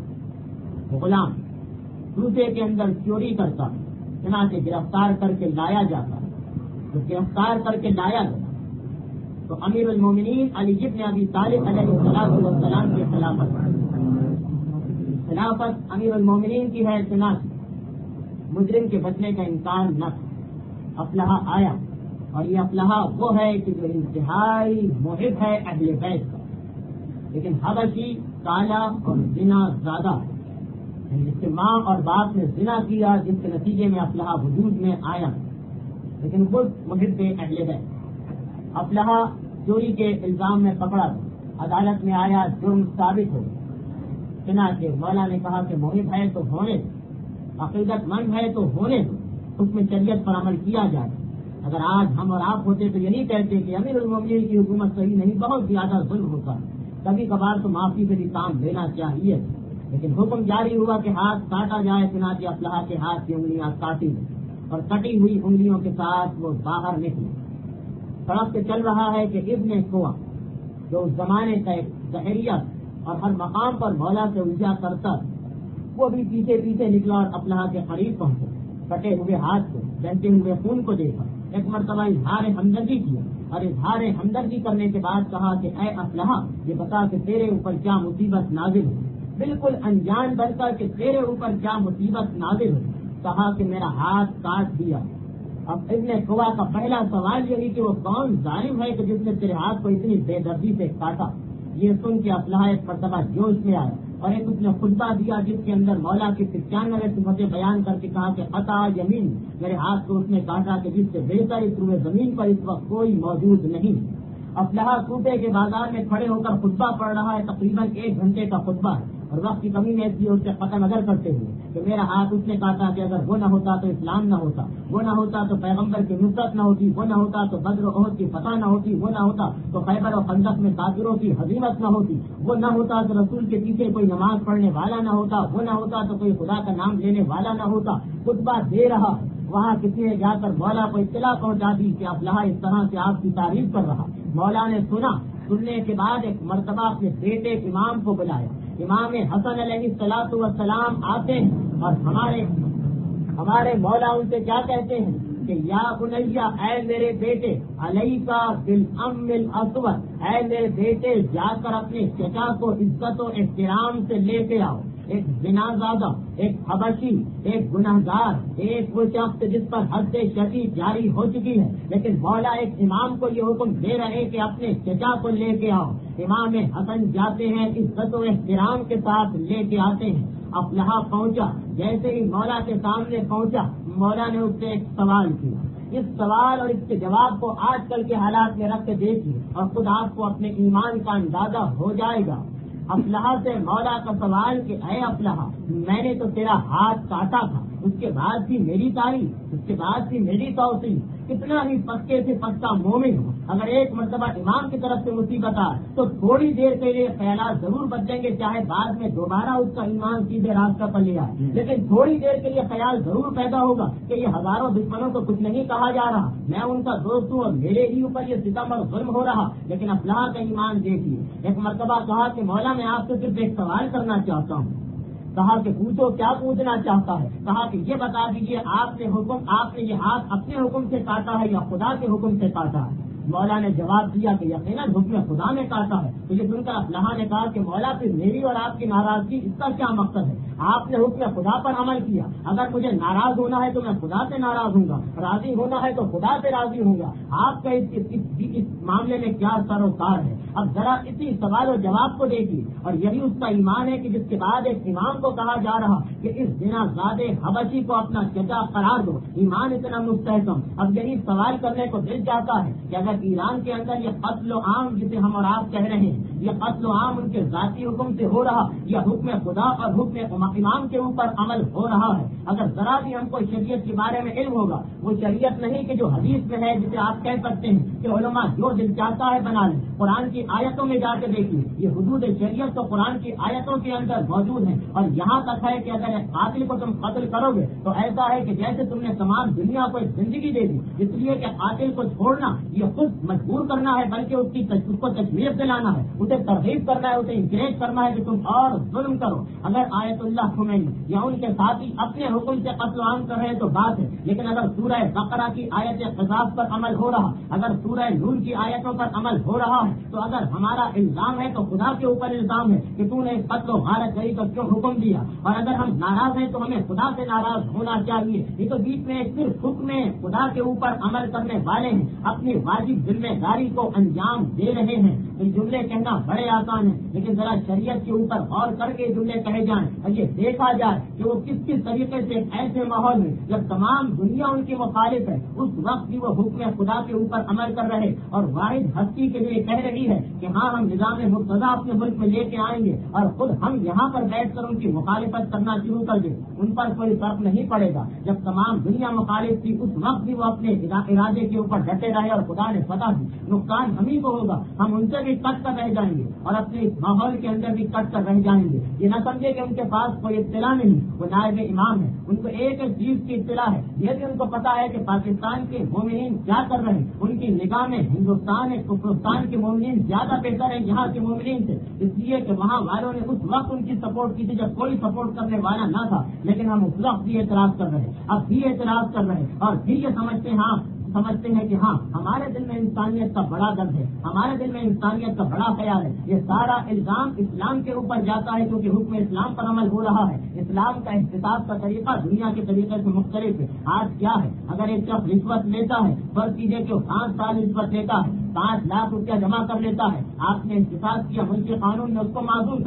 غلام دوسرے کے اندر چوری کرتا، چنانچہ گرفتار کر کے لایا جاتا، تو گرفتار کر کے لایا گیا تو امیر المومنین علی بن ابی طالب علیہ السلام کی خلافت خلافت امیر المومنین کی ہے، چنانچہ مجرم کے بچنے کا امکان نہ تھا۔ افلح آیا، اور یہ افلح وہ ہے کہ جو انتہائی محب ہے اہل بیت کا، لیکن حبشی، کالا اور زنا زیادہ ہے، جس کے ماں اور باپ نے زنا کیا، جس کے نتیجے میں افلح وجود میں آیا، لیکن خود محب اہل بیت۔ افلح چوری کے الزام میں پکڑا، عدالت میں آیا، جرم ثابت ہو، چنانچہ مولا نے کہا کہ محب ہے تو ہونے دو، عقیدت مند ہے تو ہونے دو، حکم شریعت پر عمل کیا جائے۔ اگر آج ہم اور آپ ہوتے تو یہی کہتے کہ امیر المومنین کی حکومت صحیح نہیں، بہت زیادہ ظلم ہوتا ہے، کبھی کبھار تو معافی سے بھی کام لینا چاہیے، لیکن حکم جاری ہوا کہ ہاتھ کاٹا جائے، چنانچہ افلاح کے ہاتھ کی انگلیاں کاٹی گئی اور کٹی ہوئی انگلیوں کے ساتھ وہ باہر نکلی۔ سڑک پہ چل رہا ہے کہ ابن کوا جو اس زمانے کا ایک زہریہ اور ہر مقام پر مولا سے الجھا کرتا، وہ بھی پیچھے پیچھے نکلا اور افلاح کے قریب پہنچے، کٹے ہوئے ہاتھ کو، بہتے ہوئے خون کو دیکھا، ایک مرتبہ اظہار ہمدردی کیا، اور اظہار ہمدردی کرنے کے بعد کہا کہ اے افلاح، یہ بتا کہ تیرے اوپر کیا مصیبت نازل ہوئی، بالکل انجان بن کر کہ تیرے اوپر کیا مصیبت نازل ہوئی۔ کہا کہ میرا ہاتھ کاٹ دیا۔ اب ابن کوا کا پہلا سوال یہی کہ وہ کون ظالم ہے کہ جس نے تیرے ہاتھ کو اتنی بے دردی سے کاٹا۔ یہ سن کے افلاح ایک مرتبہ جوش میں آیا، اور ایک اس نے خطبہ دیا جس کے اندر مولا کی پچانوے صفتیں بیان کر کے کہا کہ قطع یمین، میرے ہاتھ کو اس نے کاٹا کہ جس سے بہتر اس روئے زمین پر اس وقت کوئی موجود نہیں۔ افلاح کوٹے کے بازار میں کھڑے ہو کر خطبہ پڑھ رہا ہے، تقریباً ایک گھنٹے کا خطبہ ہے، اور وقت کی کمی میں اس لیے اس سے قطع نظر کرتے ہوئے کہ میرا ہاتھ اس نے کہا کہ اگر وہ نہ ہوتا تو اسلام نہ ہوتا، وہ نہ ہوتا تو پیغمبر کی نصرت نہ ہوتی، وہ نہ ہوتا تو بدر و احد کی فتح نہ ہوتی، وہ نہ ہوتا تو خیبر و خندق میں کافروں کی ہزیمت نہ ہوتی، وہ نہ ہوتا تو رسول کے پیچھے کوئی نماز پڑھنے والا نہ ہوتا، وہ نہ ہوتا تو کوئی خدا کا نام لینے والا نہ ہوتا۔ خطبہ دے رہا، وہاں کسی نے جا کر مولا کو اطلاع پہنچا دی کہ افلاح اس طرح سے آپ کی تعریف کر رہا۔ مولا نے سنا، سننے کے بعد ایک مرتبہ اپنے بیٹے امام کو بلایا۔ امام حسن علیہ الصلوۃ والسلام آتے ہیں اور ہمارے ہمارے مولا ان سے کیا کہتے ہیں کہ یا بنیا، اے میرے بیٹے، علیکا بالام الاسود، اے میرے بیٹے جا کر اپنے چچا کو عزت و احترام سے لے کے آؤ۔ ایک زنازادہ، ایک حبشی، ایک گنہگار، ایک وہ شخص جس پر حد شدید جاری ہو چکی ہے، لیکن مولا ایک امام کو یہ حکم دے رہے کہ اپنے چچا کو لے کے آؤ۔ امام حسن جاتے ہیں، عزت و احترام کے ساتھ لے کے آتے ہیں۔ افلاح پہنچا، جیسے ہی مولا کے سامنے پہنچا، مولا نے اس سے ایک سوال کیا۔ اس سوال اور اس کے جواب کو آج کل کے حالات میں رکھ کے دیکھیے اور خود آپ کو اپنے ایمان کا اندازہ ہو جائے گا۔ افلاح سے مولا کا سوال کہ اے افلاح، میں نے تو تیرا ہاتھ کاٹا تھا، اس کے بعد بھی میری تعریف، اس کے بعد بھی میری توصیف، کتنا ہی پکے سے پکا مومن ہو، اگر ایک مرتبہ امام کی طرف سے مصیبت آئے تو تھوڑی دیر کے لیے خیالات ضرور بچیں گے، چاہے بعد میں دوبارہ اس کا ایمان سیدھے راستہ پر لے آئے، لیکن تھوڑی دیر کے لیے خیال ضرور پیدا ہوگا کہ یہ ہزاروں دشمنوں کو کچھ نہیں کہا جا رہا، میں ان کا دوست ہوں اور میرے ہی اوپر یہ ستم اور ظلم ہو رہا۔ لیکن افلاح کا ایمان دیکھیے، ایک مرتبہ کہا کہ مولا میں آپ سے صرف ایک سوال کرنا چاہتا ہوں۔ کہا کہ پوچھو، کیا پوچھنا چاہتا ہے؟ کہا کہ یہ بتا دیجیے، آپ نے حکم آپ نے یہ ہاتھ اپنے حکم سے کاٹا ہے یا خدا کے حکم سے کاٹا ہے؟ مولا نے جواب دیا کہ یقیناً حکم خدا نے کاٹا ہے۔ تو یہ سن کر افلاح نے کہا کہ مولا پھر میری اور آپ کی ناراضگی اس کا کیا مقصد ہے؟ آپ نے حکم خدا پر عمل کیا، اگر مجھے ناراض ہونا ہے تو میں خدا سے ناراض ہوں گا، راضی ہونا ہے تو خدا سے راضی ہوں گا، آپ کا اس, اس, اس, اس معاملے میں کیا سروکار ہے؟ اب ذرا اسی سوال و جواب کو دیکھیے، اور یہی اس کا ایمان ہے کہ جس کے بعد ایک امام کو کہا جا رہا کہ اس زنازادہ حبشی کو اپنا چچا قرار دو، ایمان اتنا مستحکم۔ اب یہی سوال کرنے کو دل چاہتا ہے کہ اگر ایران کے اندر یہ قتل و عام جسے ہم اور آپ کہہ رہے ہیں، یہ قتل و عام ان کے ذاتی حکم سے ہو رہا یا حکم خدا اور حکم امام کے اوپر عمل ہو رہا ہے، اگر ذرا بھی ہم کو شریعت کے بارے میں علم ہوگا، وہ شریعت نہیں کہ جو حدیث میں ہے جسے آپ کہہ سکتے ہیں کہ علماء جو دل چاہتا ہے بنا لیں، قرآن کی آیتوں میں جا کے دیکھیے، یہ حدود شریعت تو قرآن کی آیتوں کے اندر موجود ہیں، اور یہاں تک ہے کہ اگر ایک قاتل کو تم قتل کرو گے تو ایسا ہے کہ جیسے تم نے تمام دنیا کو ایک زندگی دے دی، اس لیے کہ قاتل کو چھوڑنا یہ خود مجبور کرنا ہے، بلکہ اس کی اس کو تشویق دلانا ہے، اسے ترغیب کرنا ہے، اسے انکریج کرنا ہے کہ تم اور ظلم کرو۔ اگر آیت اللہ خمینی یا ان کے ساتھی اپنے حکم سے قتل عام کر رہے تو بات ہے، لیکن اگر سورہ بقرہ کی آیت قصاص پر عمل ہو رہا، اگر سورہ نور کی آیتوں پر عمل ہو رہا ہے، تو اگر ہمارا الزام ہے تو خدا کے اوپر الزام ہے کہ تو نے قتل و غارت گری کا کیوں حکم دیا، اور اگر ہم ناراض ہیں تو ہمیں خدا سے ناراض ہونا چاہیے۔ یہ تو بیچ میں صرف حکم خدا کے اوپر عمل کرنے والے ہیں، اپنی واجب ذمہ داری کو انجام دے رہے ہیں۔ یہ جملے کہنا بڑے آسان ہیں، لیکن ذرا شریعت کے اوپر غور کر کے جملے کہے جائیں اور یہ دیکھا جائے کہ وہ کس کس طریقے سے ایسے ماحول میں جب تمام دنیا ان کی مخالف ہے، اس وقت بھی وہ حکم خدا کے اوپر عمل کر رہے اور واحد ہستی کے لیے کہہ رہی ہے کہ ہاں ہم نظام مرتضیٰ اپنے ملک میں لے کے آئیں گے، اور خود ہم یہاں پر بیٹھ کر ان کی مخالفت کرنا شروع کر دیں، ان پر کوئی فرق نہیں پڑے گا۔ جب تمام دنیا مخالف تھی اس وقت بھی وہ اپنے ارادے کے اوپر ڈٹے رہے اور خدا نے فتح دی، نقصان ہم ہی کو ہوگا، ہم ان سے بھی کٹ کر رہ جائیں گے اور اپنے اس ماحول کے اندر بھی کٹ کر رہ جائیں گے۔ یہ نہ سمجھے کہ ان کے پاس کوئی اطلاع نہیں، وہ نائب امام ہے، ان کو ایک ایک چیز کی اطلاع ہے، یہ بھی ان کو پتا ہے کہ پاکستان کے مومنین کیا کر رہے ہیں، ان کی نگاہ میں ہندوستان ہندوستان کے مومنین زیادہ بہتر ہیں یہاں کے مومنین سے، اس لیے کہ وہاں والوں نے اس وقت ان کی سپورٹ کی تھی جب کوئی سپورٹ کرنے والا نہ تھا، لیکن ہم اس وقت بھی اعتراض کر رہے ہیں، اب بھی اعتراض کر رہے ہیں، اور پھر یہ سمجھتے ہیں ہاں سمجھتے ہیں کہ ہاں ہمارے دل میں انسانیت کا بڑا درد ہے، ہمارے دل میں انسانیت کا بڑا خیال ہے، یہ سارا الزام اسلام کے اوپر جاتا ہے کیونکہ حکم اسلام پر عمل ہو رہا ہے۔ اسلام کا احتساب کا طریقہ دنیا کے طریقے سے مختلف ہے۔ آج کیا ہے، اگر ایک شخص رشوت لیتا ہے، فرض کیجیے کہ پانچ سال رشوت لیتا ہے، پانچ لاکھ روپیہ جمع کر لیتا ہے، آپ نے احتساب کیا، ملک قانون نے اس کو معذور کر دیا،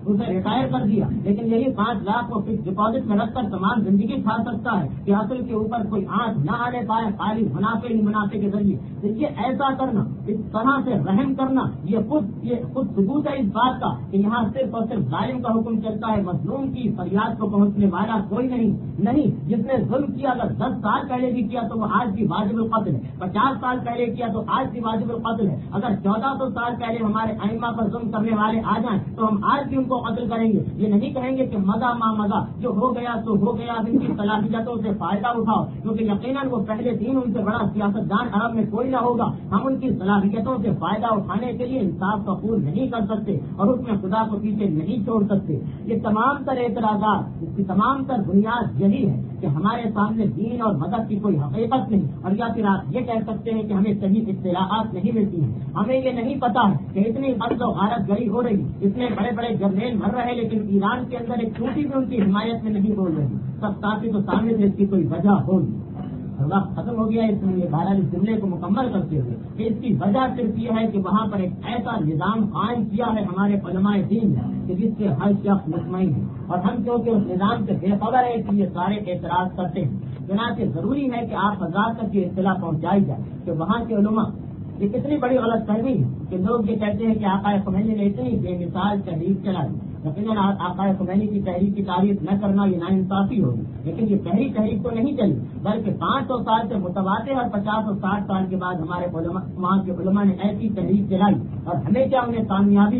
اسے ریٹائر کر دیا، لیکن یہی پانچ لاکھ کو فکس ڈپازٹ میں رکھ کر تمام زندگی کھا سکتا ہے کہ اصل کے اوپر کوئی آنکھ نہ آنے پائے، خالی منافع ہی منافع کے ذریعے. دیکھیے ایسا کرنا، اس طرح سے رحم کرنا، یہ خود یہ خود ثبوت ہے اس بات کا کہ یہاں صرف اور صرف ظالم کا حکم چلتا ہے، مظلوم کی فریاد کو پہنچنے والا کوئی نہیں. نہیں، جس نے ظلم کیا اگر دس سال پہلے بھی کیا تو وہ آج بھی واجب القتل ہے، پچاس سال پہلے کیا تو آج بھی واجب القتل ہے. اگر چودہ سو سال پہلے ہمارے ائمہ پر ظلم کرنے والے آ جائیں تو ہم آج بھی ان کو قتل کریں گے. یہ نہیں کہیں گے کہ مزہ ماں مزہ، جو ہو گیا تو ہو گیا، ان کی صلاحیتوں سے فائدہ اٹھاؤ، کیونکہ یقیناً وہ پہلے دن ان سے بڑا سیاست دان عرب میں کوئی نہ ہوگا. ہم ان کی صلاحیتوں سے فائدہ اٹھانے کے لیے انصاف قبول نہیں کر سکتے اور اس میں خدا کو پیچھے نہیں چھوڑ سکتے. یہ تمام تر اعتراضات، اس کی تمام تر بنیاد یہی ہے کہ ہمارے سامنے دین اور مذہب کی کوئی حقیقت نہیں، اور یا پھر آپ یہ کہہ سکتے ہیں کہ ہمیں صحیح اطلاعات نہیں ملتی ہیں. ہمیں یہ نہیں پتا کہ اتنی قتل و غارت گری ہو رہی، اتنے بڑے بڑے جرنیل مر رہے، لیکن ایران کے اندر ایک چوٹی بھی ان کی حمایت میں نہیں بول رہی. سب کافی تو سامنے سے اس کی کوئی وجہ ہوگی. وقت ختم ہو گیا، اس لیے بہرحال اس جملے کو مکمل کرتے ہوئے کہ اس کی وجہ صرف یہ ہے کہ وہاں پر ایک ایسا نظام قائم کیا ہے ہمارے علماء دین نے کہ جس سے ہر شخص مطمئن ہے، اور ہم کیونکہ اس نظام سے بے خبر ہے کہ یہ سارے اعتراض کرتے ہیں. چنانچہ ضروری ہے کہ آپ حضرات تک یہ اطلاع پہنچائی جائے کہ وہاں کے علماء، یہ کتنی بڑی غلط فہمی ہے کہ لوگ یہ کہتے ہیں کہ آقا خمینی نے اتنی بے مثال تحریک چلائی. یقیناً آقا خمینی کی تحریک کی تعریف نہ کرنا یہ ناانصافی ہوگی، لیکن یہ پہلی تحریک تو نہیں چلی، بلکہ پانچ سو سال سے متواتر اور پچاس اور ساٹھ سال کے بعد ہمارے علماء وہاں کے علماء نے ایسی تحریک چلائی، اور ہمیں کیا انہیں کامیابی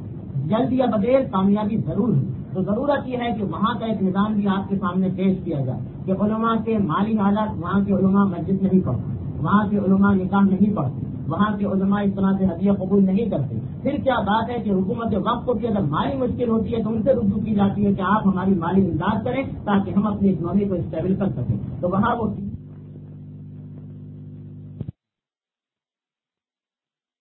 جلد یا بدیر کامیابی ضرور ہے. تو ضرورت یہ ہے کہ وہاں کا ایک نظام بھی آپ کے سامنے پیش کیا جائے کہ علماء کے مالی حالات، وہاں کے علماء مسجد نہیں پڑھتے، وہاں کے علماء نکاح نہیں پڑھتے، وہاں کے علماء اس طرح سے ہدیہ قبول نہیں کرتے. پھر کیا بات ہے کہ حکومت وقت کو بھی اگر مالی مشکل ہوتی ہے تو ان سے رجوع کی جاتی ہے کہ آپ ہماری مالی امداد کریں تاکہ ہم اپنی اکنامی کو اسٹیبل کر سکیں. تو وہاں وہ